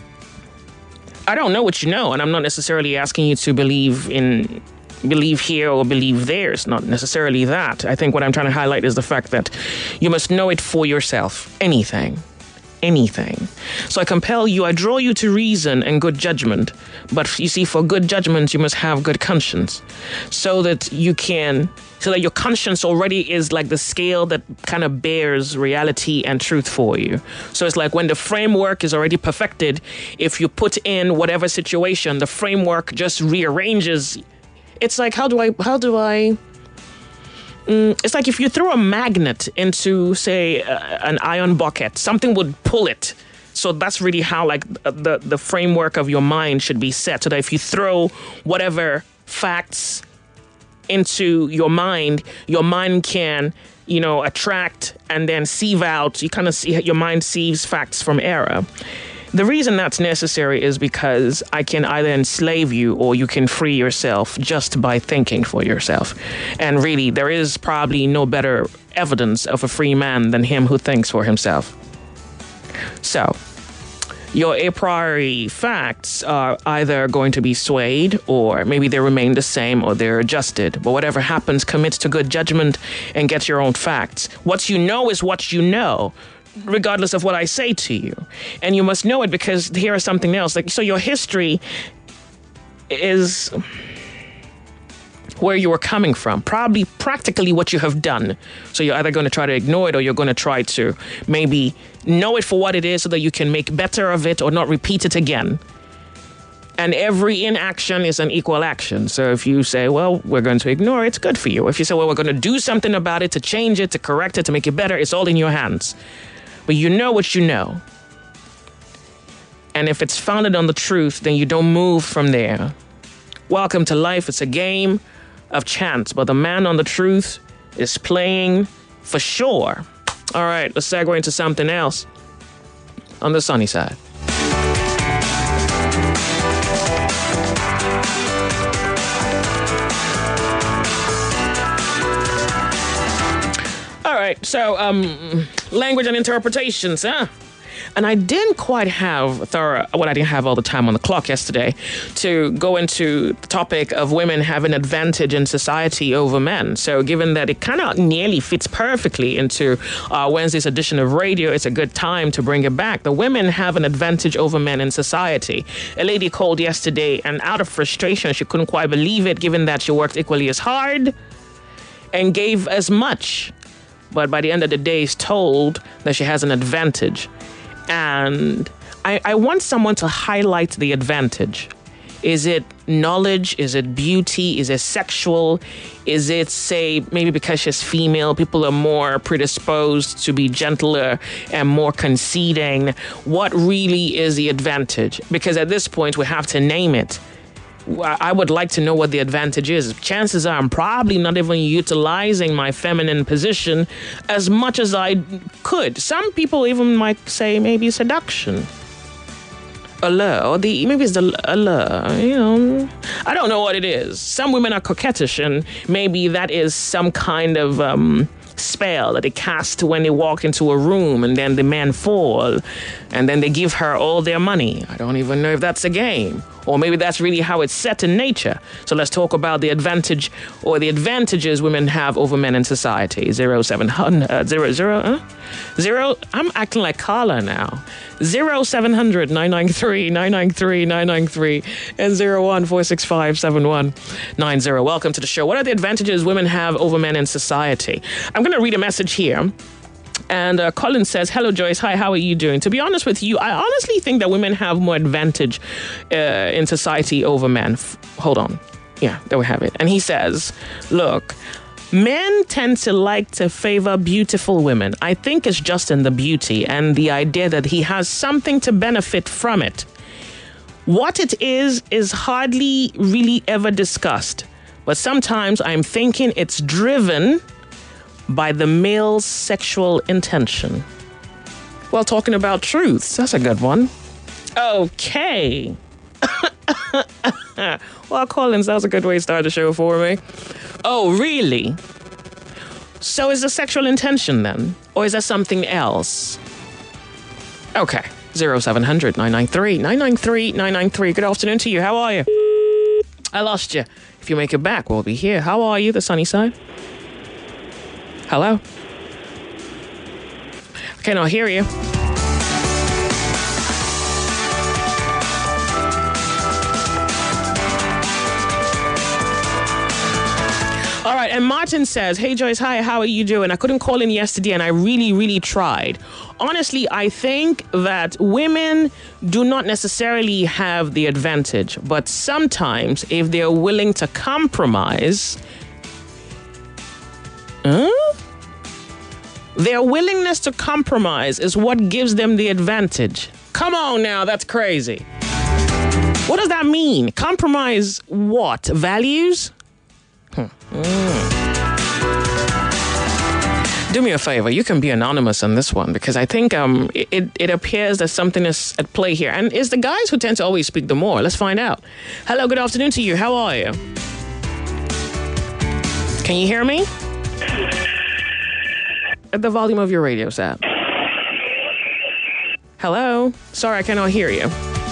I don't know what you know, and I'm not necessarily asking you to believe in believe here or believe there. It's not necessarily that. I think what I'm trying to highlight is the fact that you must know it for yourself. Anything. Anything. So I compel you, I draw you to reason and good judgment. But you see, for good judgment, you must have good conscience. So that you can, so that your conscience already is like the scale that kind of bears reality and truth for you. So it's like when the framework is already perfected, if you put in whatever situation, the framework just rearranges. It's like, how do I, how do I, mm, it's like if you throw a magnet into, say, uh, an iron bucket, something would pull it. So that's really how, like, the, the framework of your mind should be set. So that if you throw whatever facts into your mind, your mind can, you know, attract and then sieve out. You kind of see your mind sieves facts from error. The reason that's necessary is because I can either enslave you or you can free yourself just by thinking for yourself. And really, there is probably no better evidence of a free man than him who thinks for himself. So, your a priori facts are either going to be swayed or maybe they remain the same or they're adjusted. But whatever happens, commit to good judgment and get your own facts. What you know is what you know, regardless of what I say to you. And you must know it because here is something else. Like, so your history is where you were coming from, probably practically what you have done. So you're either going to try to ignore it or you're going to try to maybe know it for what it is so that you can make better of it or not repeat it again. And every inaction is an equal action. So if you say, well, we're going to ignore it, it's good for you. If you say, well, we're going to do something about it, to change it, to correct it, to make it better, it's all in your hands. But you know what you know. And if it's founded on the truth, then you don't move from there. Welcome to life. It's a game of chance. But the man on the truth is playing for sure. All right, let's segue into something else on the sunny side. All right, so um, language and interpretations, huh? And I didn't quite have thorough, well, I didn't have all the time on the clock yesterday to go into the topic of women having advantage in society over men. So given that it kind of nearly fits perfectly into uh, Wednesday's edition of radio, it's a good time to bring it back. The women have an advantage over men in society. A lady called yesterday and out of frustration, she couldn't quite believe it given that she worked equally as hard and gave as much. But by the end of the day, is told that she has an advantage. And I, I want someone to highlight the advantage. Is it knowledge? Is it beauty? Is it sexual? Is it, say, maybe because she's female, people are more predisposed to be gentler and more conceding? What really is the advantage? Because at this point, we have to name it. I would like to know what the advantage is. Chances are I'm probably not even utilizing my feminine position as much as I could. Some people even might say maybe seduction. Allure, or the, maybe it's the allure, you know. I don't know what it is. Some women are coquettish, and maybe that is some kind of um, spell that they cast when they walk into a room, and then the men fall, and then they give her all their money. I don't even know if that's a game. Or maybe that's really how it's set in nature. So let's talk about the advantage or the advantages women have over men in society. Zero seven hundred uh, zero zero huh? zero. I'm acting like Carla now. Zero seven hundred nine nine three nine nine three nine nine three and zero one four six five seven one nine zero. Welcome to the show. What are the advantages women have over men in society? I'm going to read a message here. And uh, Colin says, hello, Joyce. Hi, how are you doing? To be honest with you, I honestly think that women have more advantage uh, in society over men. F- hold on. Yeah, there we have it. And he says, look, men tend to like to favor beautiful women. I think it's just in the beauty and the idea that he has something to benefit from it. What it is is hardly really ever discussed. But sometimes I'm thinking it's driven by the male's sexual intention. Well, talking about truths, that's a good one. Okay. Well, Collins, that was a good way to start the show for me. Oh, really? So is the sexual intention then? Or is there something else? Okay. zero seven hundred nine nine three nine nine three nine nine three. Good afternoon to you. How are you? I lost you. If you make it back, we'll be here. How are you, the sunny side? Hello? I cannot hear you. All right, and Martin says, hey, Joyce, hi, how are you doing? I couldn't call in yesterday, and I really, really tried. Honestly, I think that women do not necessarily have the advantage, but sometimes if they're willing to compromise, huh? Their willingness to compromise is what gives them the advantage. Come on now, that's crazy. What does that mean? Compromise what? Values? Hmm. Mm. Do me a favor, you can be anonymous on this one because I think um it, it, it appears there's something is at play here. And it's the guys who tend to always speak the more. Let's find out. Hello, good afternoon to you. How are you? Can you hear me? At the volume of your radio set. Hello? Sorry, I cannot hear you.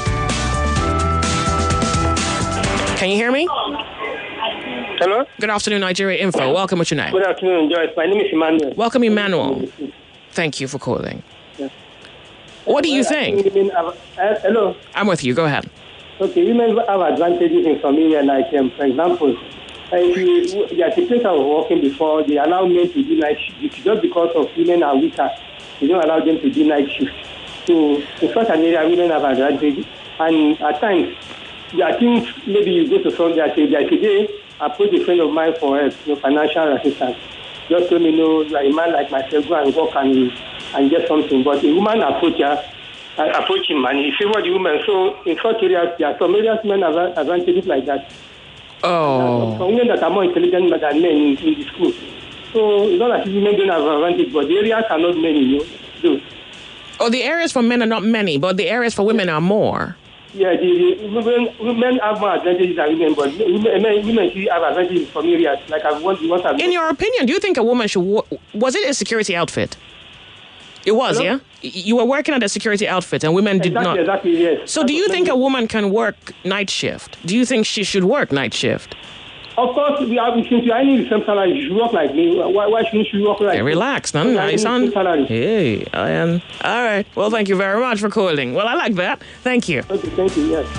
Can you hear me? Hello? Good afternoon, Nigeria Info. Welcome, what's your name? Good afternoon, Joyce. My name is Emmanuel. Welcome, Emmanuel. Thank you for calling. Yes. What do you think? Women have, uh, hello? I'm with you. Go ahead. Okay, women have advantages in some area, like, um, for example, uh, if you, there's a place I was working before, they allow men to do night shift. Just because of women are weaker, they don't allow them to do night shift. So, in such an area, women have advantages. And at times, I think maybe you go to some, there's a day, I put a friend of mine for help, you know, financial assistance. Just let me know, like a man like myself, go and work and, and get something. But a woman approach her, uh, approach him and he favor the woman. So in such areas, there are some areas men have advantages like that. Oh. Some women that are more intelligent than men in, in the school. So it's not like women don't have advantage, but the areas are not many, you know. So, oh, the areas for men are not many, but the areas for women are more. Yeah, the, the women, women have more advantages than women, but women, women have advantages from areas. Like I want, want to. In your opinion, do you think a woman should? Wo- was it a security outfit? It was, Hello? Yeah. You were working at a security outfit, and women did exactly, not. Exactly, yes. So, do you think a woman can work night shift? Do you think she should work night shift? Of course, we have, since you are in the same salary, you should work like me. Why, why shouldn't you work like me? Hey, relax, man. Nice on. Hey, I am. All right. Well, thank you very much for calling. Well, I like that. Thank you. Okay, thank you, yes.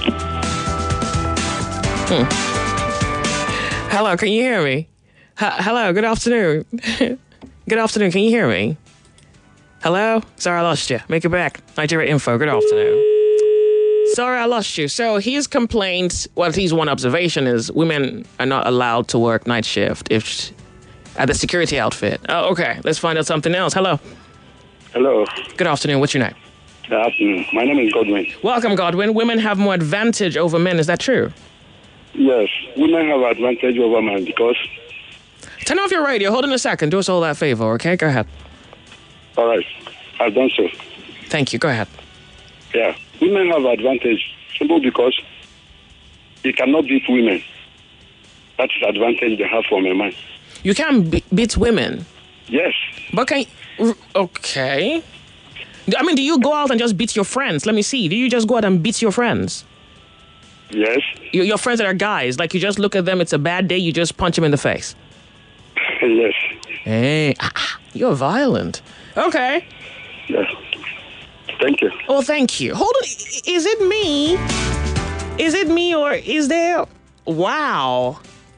Hmm. Hello, can you hear me? H- hello, good afternoon. Good afternoon, can you hear me? Hello? Sorry, I lost you. Make it back. Nigeria Info, good afternoon. Sorry, I lost you. So his complaint, well, at least one observation is women are not allowed to work night shift if at the security outfit. Oh, okay. Let's find out something else. Hello. Hello. Good afternoon. What's your name? Good afternoon. My name is Godwin. Welcome, Godwin. Women have more advantage over men. Is that true? Yes. Women have advantage over men because... Turn off your radio. Hold on a second. Do us all that favor, okay? Go ahead. All right. I've done so. Thank you. Go ahead. Yeah. Women have advantage simply because you cannot beat women. That is the advantage they have from a man. You can be- beat women? Yes. But can you, okay. I mean, do you go out and just beat your friends? Let me see. Do you just go out and beat your friends? Yes. Your, your friends that are guys, like you just look at them, it's a bad day, you just punch them in the face? Yes. Hey, ah, you're violent. Okay. Yes. Thank you. Well, thank you. Hold on. Is it me? Is it me or is there... Wow.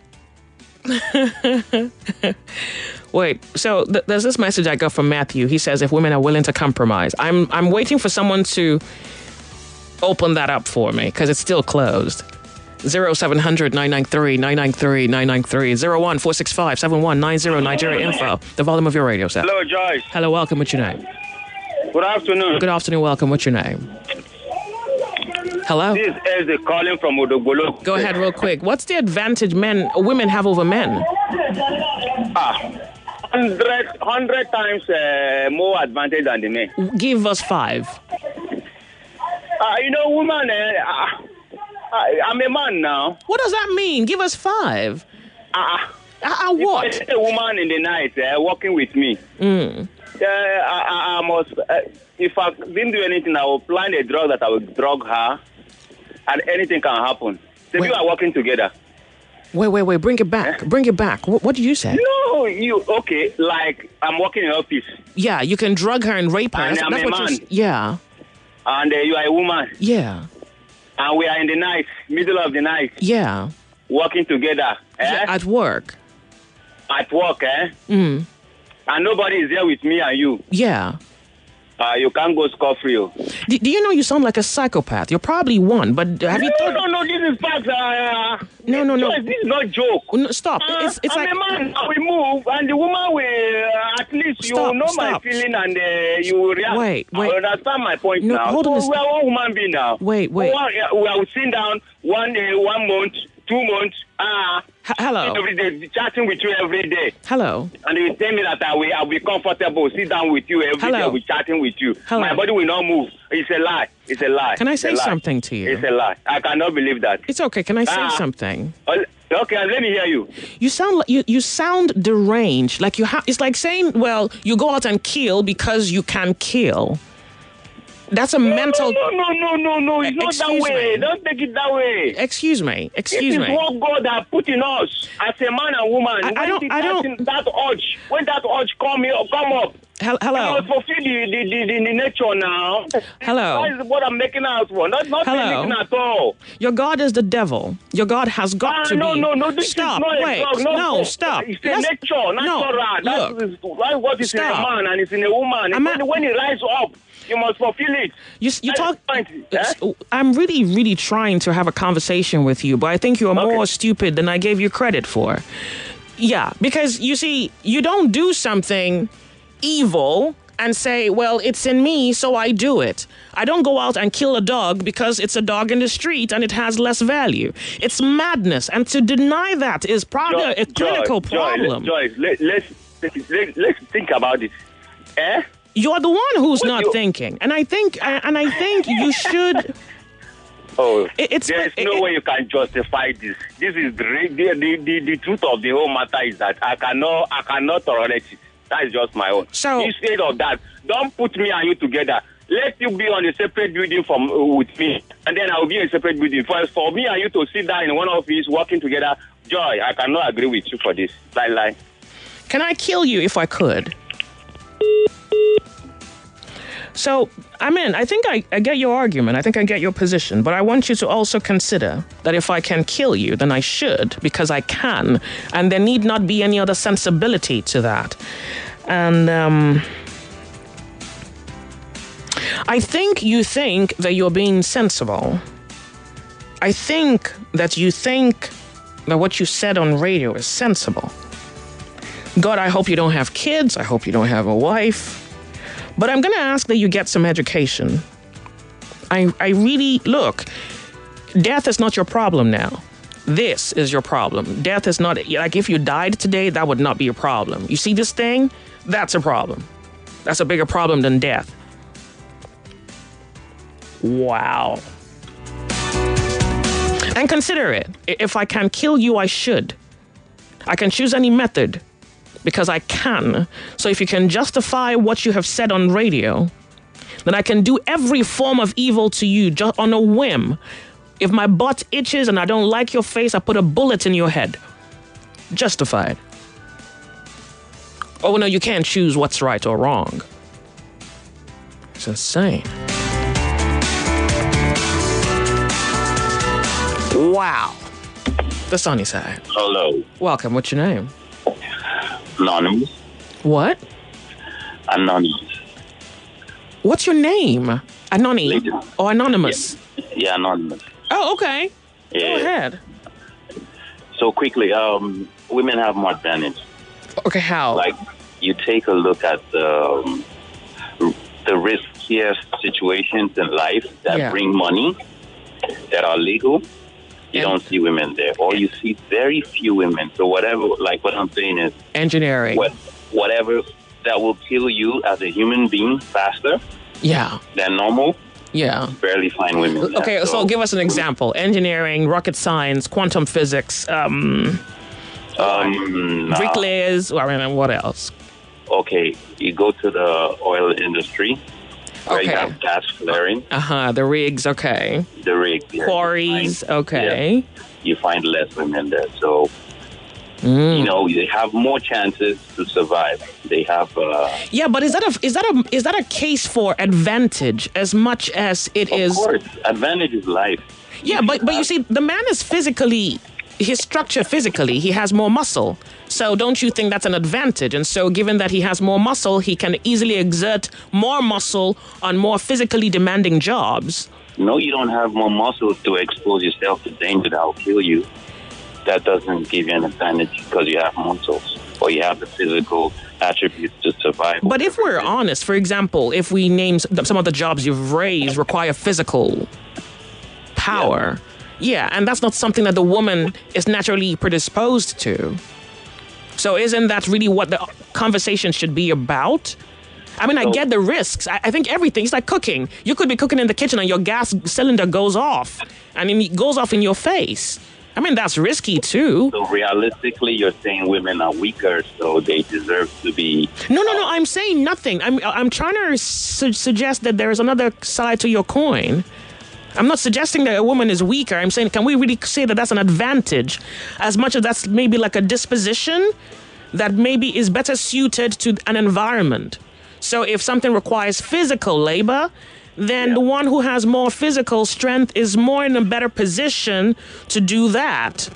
Wait, so th- there's this message I got from Matthew. He says if women are willing to compromise. I'm I'm waiting for someone to open that up for me because it's still closed. zero seven hundred nine nine three nine nine three nine nine three zero one four six five seven one nine zero Nigeria Info. The volume of your radio set. Hello, Joyce. Hello, welcome. What's your name? Good afternoon. Good afternoon. Welcome. What's your name? Hello. This is Eze calling from Odogbolo. Go ahead real quick. What's the advantage men women have over men? Ah, hundred, hundred times uh, more advantage than the men. Give us five. Uh, you know, woman, uh, I, I'm a man now. What does that mean? Give us five. Ah, uh, uh, what? If I see a woman in the night uh, walking with me, mm. uh, I, I must. Uh, if I didn't do anything, I will plan a drug that I will drug her, and anything can happen. The two are working together. Wait, wait, wait. Bring it back. Eh? Bring it back. What, what did you say? No, you okay? Like I'm working in office. Yeah, you can drug her and rape her. And that's, I'm that's a what man. Yeah. And uh, you are a woman. Yeah. And we are in the night, middle of the night. Yeah. Working together. Eh? Yeah, at work. At work, eh? Mm. And nobody is there with me and you. Yeah. Uh, you can't go scot-free. Do, do you know you sound like a psychopath? You're probably one, but have no, you thought... No, no, no, this is facts. Uh, no, no, no. This is not joke. No, stop. Uh, it's it's I'm like... a man. We move, and the woman will, uh, at least Stop, you know stop. my feeling, and uh, you will react. Wait, wait. I understand my point no, now. Hold on so we are one woman being now. Wait, wait. One, uh, we are sitting down one day, one month, two months. Ah, uh, hello. Every day, chatting with you every day. Hello. And you tell me that I will, I'll be comfortable, sit down with you every hello. day, I'll be chatting with you. Hello. My body will not move. It's a lie. It's a lie. Can I say it's a lie. something to you? It's a lie. I cannot believe that. It's okay. Can I say uh, something? Okay, let me hear you. You sound like you, you sound deranged. Like you have. It's like saying, well, you go out and kill because you can kill. That's a no, mental... No, no, no, no, no, it's not Excuse that way. Me. Don't take it that way. Excuse me. Excuse it me. It is what God has put in us as a man and woman. I, when I don't... I don't... That urge, when that urge come, come up, Hello. you must fulfill the, the, the, the, the nature now. Hello. That is what I'm making out for. Not, not anything at all. Your God is the devil. Your God has got ah, to no, be... No, no, no. Stop. Is not Wait. A no, no, stop. It's a Let's, nature, natural. No, That's, look. is, that's what is Stop. in a man and it's in a woman. It's when, when it rises up, you must fulfill it. You, you talk. Point, eh? I'm really, really trying to have a conversation with you, but I think you're okay. more stupid than I gave you credit for. Yeah, because you see, you don't do something evil and say, well, it's in me, so I do it. I don't go out and kill a dog because it's a dog in the street and it has less value. It's madness, and to deny that is probably Joy, a clinical Joy, problem. Joy, let, let's, let, let's think about it. Eh? You're the one who's what not you... thinking, and I think, and I think you should. Oh, it, it's there's it, no it, way you can justify this. This is the, the the the truth of the whole matter is that I cannot I cannot tolerate it. That is just my own. So instead of that, don't put me and you together. Let you be on a separate building from uh, with me, and then I will be in a separate building. First, for me and you to sit down in one office working together, Joy, I cannot agree with you for this. Lie, lie. Can I kill you if I could? So, I mean, I think I, I get your argument. I think I get your position. But I want you to also consider that if I can kill you, then I should, because I can. And there need not be any other sensibility to that. And um, I think you think that you're being sensible. I think that you think that what you said on radio is sensible. God, I hope you don't have kids. I hope you don't have a wife. But I'm going to ask that you get some education. I, I really, look, death is not your problem now. This is your problem. Death is not, like if you died today, that would not be a problem. You see this thing? That's a problem. That's a bigger problem than death. Wow. And consider it. If I can kill you, I should. I can choose any method. Because I can. So if you can justify what you have said on radio, then I can do every form of evil to you just on a whim. If my butt itches and I don't like your face, I put a bullet in your head. Justified. Oh, no, you can't choose what's right or wrong. It's insane. Wow. The sunny side. Hello. Welcome. What's your name? Anonymous. What? Anonymous. What's your name? Anonymous or Anonymous? Yeah, yeah, Anonymous. Oh, okay. Yeah. Go ahead. So quickly, um, women have more advantage. Okay, how? Like, you take a look at um, the riskiest situations in life that Yeah. bring money. that are legal, you don't see women there, or you see very few women. So whatever, like what I'm saying is engineering, what, whatever that will kill you as a human being faster yeah. than normal. Yeah. Barely find women there. Okay, so, so give us an example. Engineering, rocket science, quantum physics, um, um, bricklayers, I mean, what else? Okay, you go to the oil industry. Where Okay. you have gas flaring, Uh-huh, the rigs, okay. the rig. yeah, Quarries, you find- okay. yeah, you find less women there. So, Mm. you know, they have more chances to survive. They have... Uh, Yeah, but is that a is that a is that a case for advantage as much as it is? Of course, advantage is life. Yeah, but but you see, the man is physically, his structure physically, he has more muscle. So don't you think that's an advantage? And so given that he has more muscle, he can easily exert more muscle on more physically demanding jobs. No, you don't have more muscle to expose yourself to danger that will kill you. That doesn't give you an advantage because you have muscles or you have the physical attributes to survive. But if we're honest, for example, if we name s- some of the jobs you've raised require physical power, yeah, and that's not something that the woman is naturally predisposed to. So isn't that really what the conversation should be about? I mean, I get the risks. I, I think everything, it's like cooking. You could be cooking in the kitchen and your gas cylinder goes off, and it goes off in your face. I mean, that's risky too. So realistically, you're saying women are weaker, so they deserve to be... No, no, no. I'm saying nothing. I'm I'm trying to su- suggest that there is another side to your coin. I'm not suggesting that a woman is weaker. I'm saying, can we really say that that's an advantage, as much as that's maybe like a disposition that maybe is better suited to an environment. So if something requires physical labor, then the one who has more physical strength is more in a better position to do that.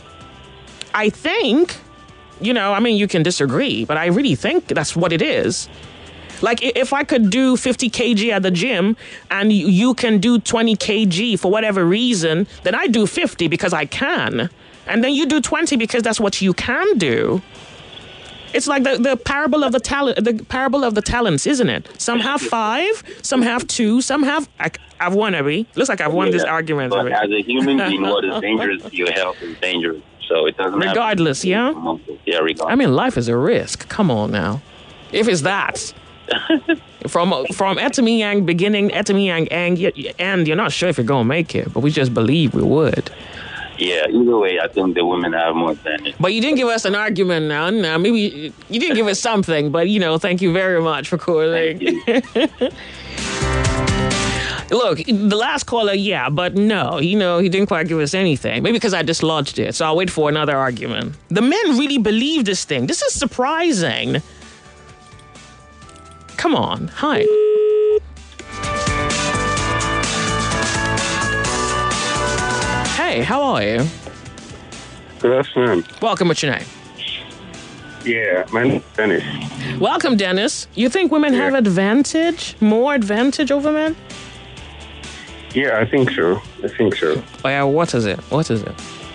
I think, you know, I mean, you can disagree, but I really think that's what it is. Like, i- if I could do fifty kilograms at the gym and you, you can do twenty kilograms for whatever reason, then I do fifty because I can. And then you do twenty because that's what you can do. It's like the, the parable of the talent, the parable of the talents, isn't it? Some have five, some have two, some have. I, I've won, Abby. Looks like I've won this Yeah, argument. But Abby. as a human being, what is dangerous to your health is dangerous. So it doesn't have to Regardless, be yeah? muscle. Yeah, regardless. I mean, life is a risk. Come on now. If it's that. from from Etami Yang beginning, Etami Yang end, y- end, you're not sure if you're going to make it, but we just believe we would. Yeah, either way, I think the women have more advantage. But you didn't give us an argument now. Now, maybe you, you didn't give us something, but, you know, thank you very much for calling. Look, the last caller, yeah, but no, you know, he didn't quite give us anything. Maybe because I dislodged it, so I'll wait for another argument. The men really believe this thing. This is surprising. Come on. Hi. Hey, how are you? Good afternoon. Welcome, what's your name? Yeah, my name is Dennis. Welcome, Dennis. You think women have advantage, more advantage over men? Yeah, I think so. I think so. Oh, yeah, what is it? What is it?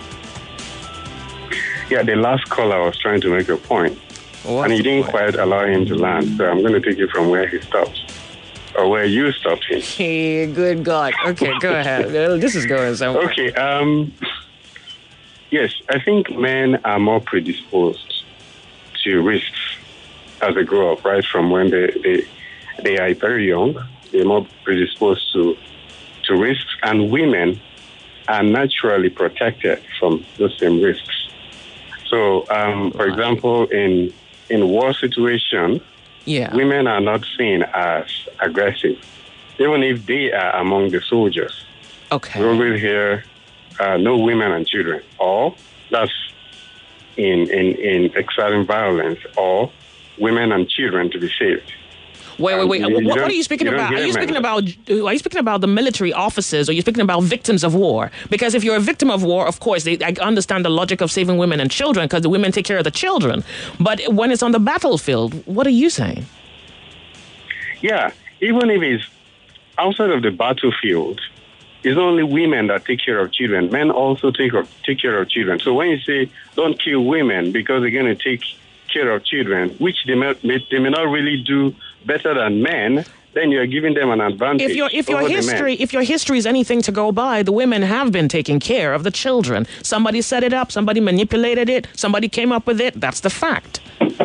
Yeah, the last caller was trying to make a point, What's and he the didn't point? quite allow him to land. So I'm going to take it from where he stopped, or where you stopped him. Hey, good God. Okay, go ahead. This is going somewhere. Okay. Um. Yes, I think men are more predisposed to risks as they grow up, right? From when they they, they are very young, they're more predisposed to to risks, and women are naturally protected from those same risks. So, um, for example, in in war situation, yeah, women are not seen as aggressive, even if they are among the soldiers. Okay. We always hear uh, no women and children, or that's in, in, in exerting violence, or women and children to be saved. Wait, wait, wait. Um, you What, what don't- are you speaking you don't about? Are hear you men. speaking about? Are you speaking about the military officers, or are you speaking about victims of war? Because if you're a victim of war, of course, they, I understand the logic of saving women and children, because the women take care of the children. But when it's on the battlefield, what are you saying? Yeah, even if it's outside of the battlefield, it's only women that take care of children. Men also take of, take care of children. So when you say don't kill women because they're going to take care of children, which they may, may, they may not really do better than men, then you're giving them an advantage. If your if your over the men. history if your history is anything to go by, the women have been taking care of the children. Somebody set it up. Somebody manipulated it. Somebody came up with it. That's the fact.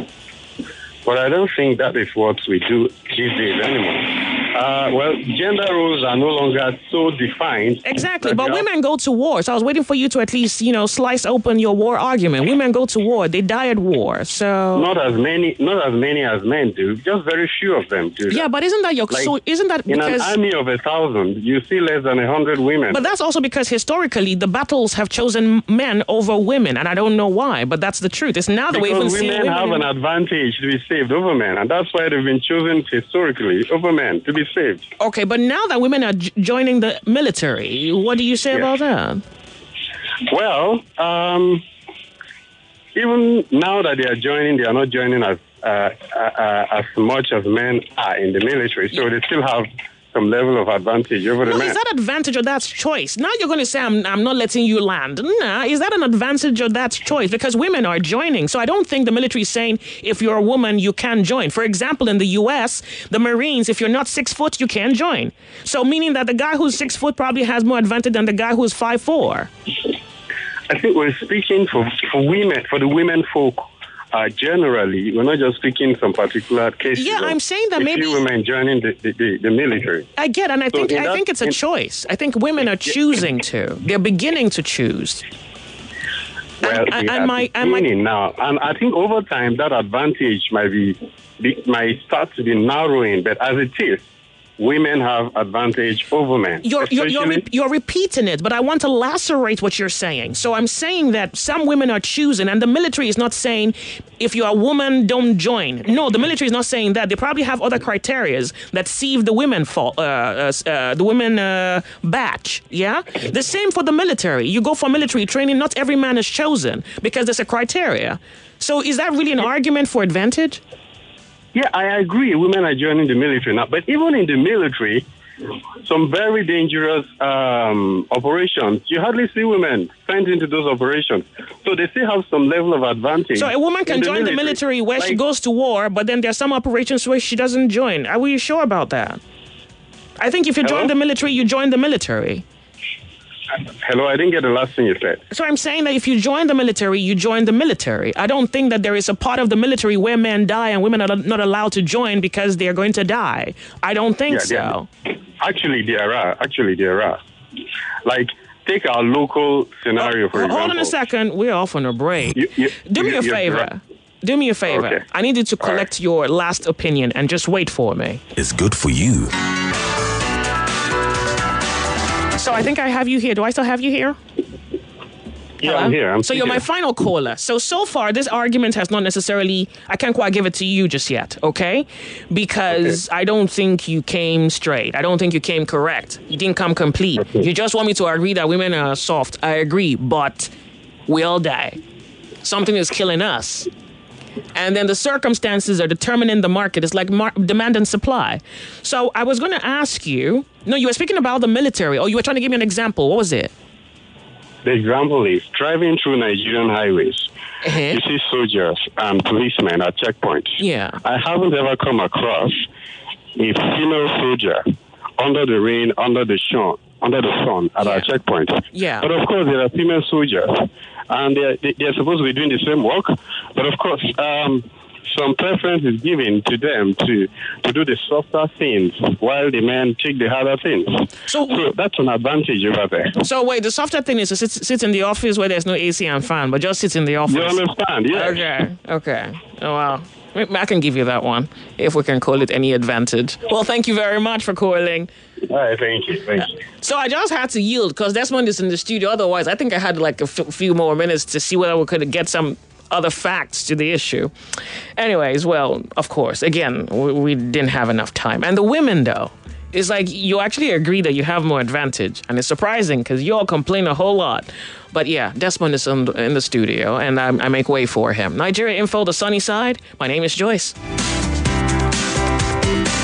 But I don't think that is what we do these days anymore. Uh, well, gender roles are no longer so defined. Exactly, but women go to war. So I was waiting for you to at least, you know, slice open your war argument. Women go to war. They die at war. So Not as many, not as many as men do. Just very few of them do. yeah, that. but isn't that your Like, so? Isn't that in because? an army of a thousand, you see less than a hundred women. But that's also because historically the battles have chosen men over women, and I don't know why. But that's the truth. It's now that we even because see women women. have in- an advantage to be saved over men, and that's why they've been chosen historically over men to be saved. Okay, but now that women are j- joining the military, what do you say about that? Well, um, even now that they are joining, they are not joining as uh, uh, uh, as much as men are in the military, so they still have some level of advantage over the No, men. is that advantage or that's choice? Now you're going to say I'm, I'm not letting you land. Nah, is that an advantage or that's choice? Because women are joining. So I don't think the military is saying if you're a woman, you can join. For example, in the U S, the Marines, if you're not six foot, you can join. So meaning that the guy who's six foot probably has more advantage than the guy who's five four. I think we're speaking for, for women, for the women folk. Uh, generally, we're not just speaking some particular cases. Yeah, of I'm saying that a maybe- few women joining the, the, the, the military. I get, and I So think in I that- think it's a in- choice. I think women are choosing to. They're beginning to choose. Well, And- we and are my- and my- beginning now, and I think over time that advantage might be, be might start to be narrowing. But as it is, women have advantage over men. You're, you're, you're, Especially- re- you're repeating it, but I want to lacerate what you're saying. So I'm saying that some women are choosing, and the military is not saying if you're a woman, don't join. No, the military is not saying that. They probably have other criterias that sieve the women for uh, uh, uh, the women uh, batch. Yeah, the same for the military. You go for military training. Not every man is chosen because there's a criteria. So is that really an argument for advantage? Yeah, I agree. Women are joining the military now. But even in the military, some very dangerous um, operations, you hardly see women sent into those operations. So they still have some level of advantage. So a woman can in join the military where she goes to war, but then there's some operations where she doesn't join. Are we sure about that? I think if you Hello? join the military, you join the military. Hello, I didn't get the last thing you said. So I'm saying that if you join the military, you join the military. I don't think that there is a part of the military where men die and women are not allowed to join because they're going to die. I don't think Yeah, so. there- Actually, there are. Actually, there are. Like, take our local scenario, for Hold example. on a second. We're off on a break. You- you- Do me you- a you're favor. correct. Do me a favor. Okay. I need you to collect your last opinion and just wait for me. It's good for you. So I think I have you here. Do I still have you here? Yeah, I'm here. I'm so you're here. my final caller. So, so far, this argument has not necessarily, I can't quite give it to you just yet, okay? Because I don't think you came straight. I don't think you came correct. You didn't come complete. You just want me to agree that women are soft. I agree, but we all die. Something is killing us. And then the circumstances are determining the market. It's like mar- demand and supply. So I was going to ask you, no, you were speaking about the military. Oh, you were trying to give me an example. What was it? The example is driving through Nigerian highways. Uh-huh. You see soldiers and policemen at checkpoints. Yeah. I haven't ever come across a female soldier under the rain, under the sun, under the sun at our checkpoint. Yeah. But of course, there are female soldiers, and they're, they- they're supposed to be doing the same work. But of course, um, some preference is given to them to, to do the softer things while the men take the harder things. So, so that's an advantage over there. So wait, the softer thing is to sit, sit in the office where there's no A C and fan, but just sit in the office. You understand? Yes. Okay. Okay. Oh, wow. I can give you that one, if we can call it any advantage. Well, thank you very much for calling. All right, thank you. Thank you. So I just had to yield because Desmond is in the studio. Otherwise, I think I had like a f- few more minutes to see whether we could get some other facts to the issue. Anyways, well, of course, again, we, we didn't have enough time. And the women, though, it's like you actually agree that you have more advantage. And it's surprising because you all complain a whole lot. But yeah, Desmond is in, in the studio, and I, I make way for him. Nigeria Info, the sunny side. My name is Joyce.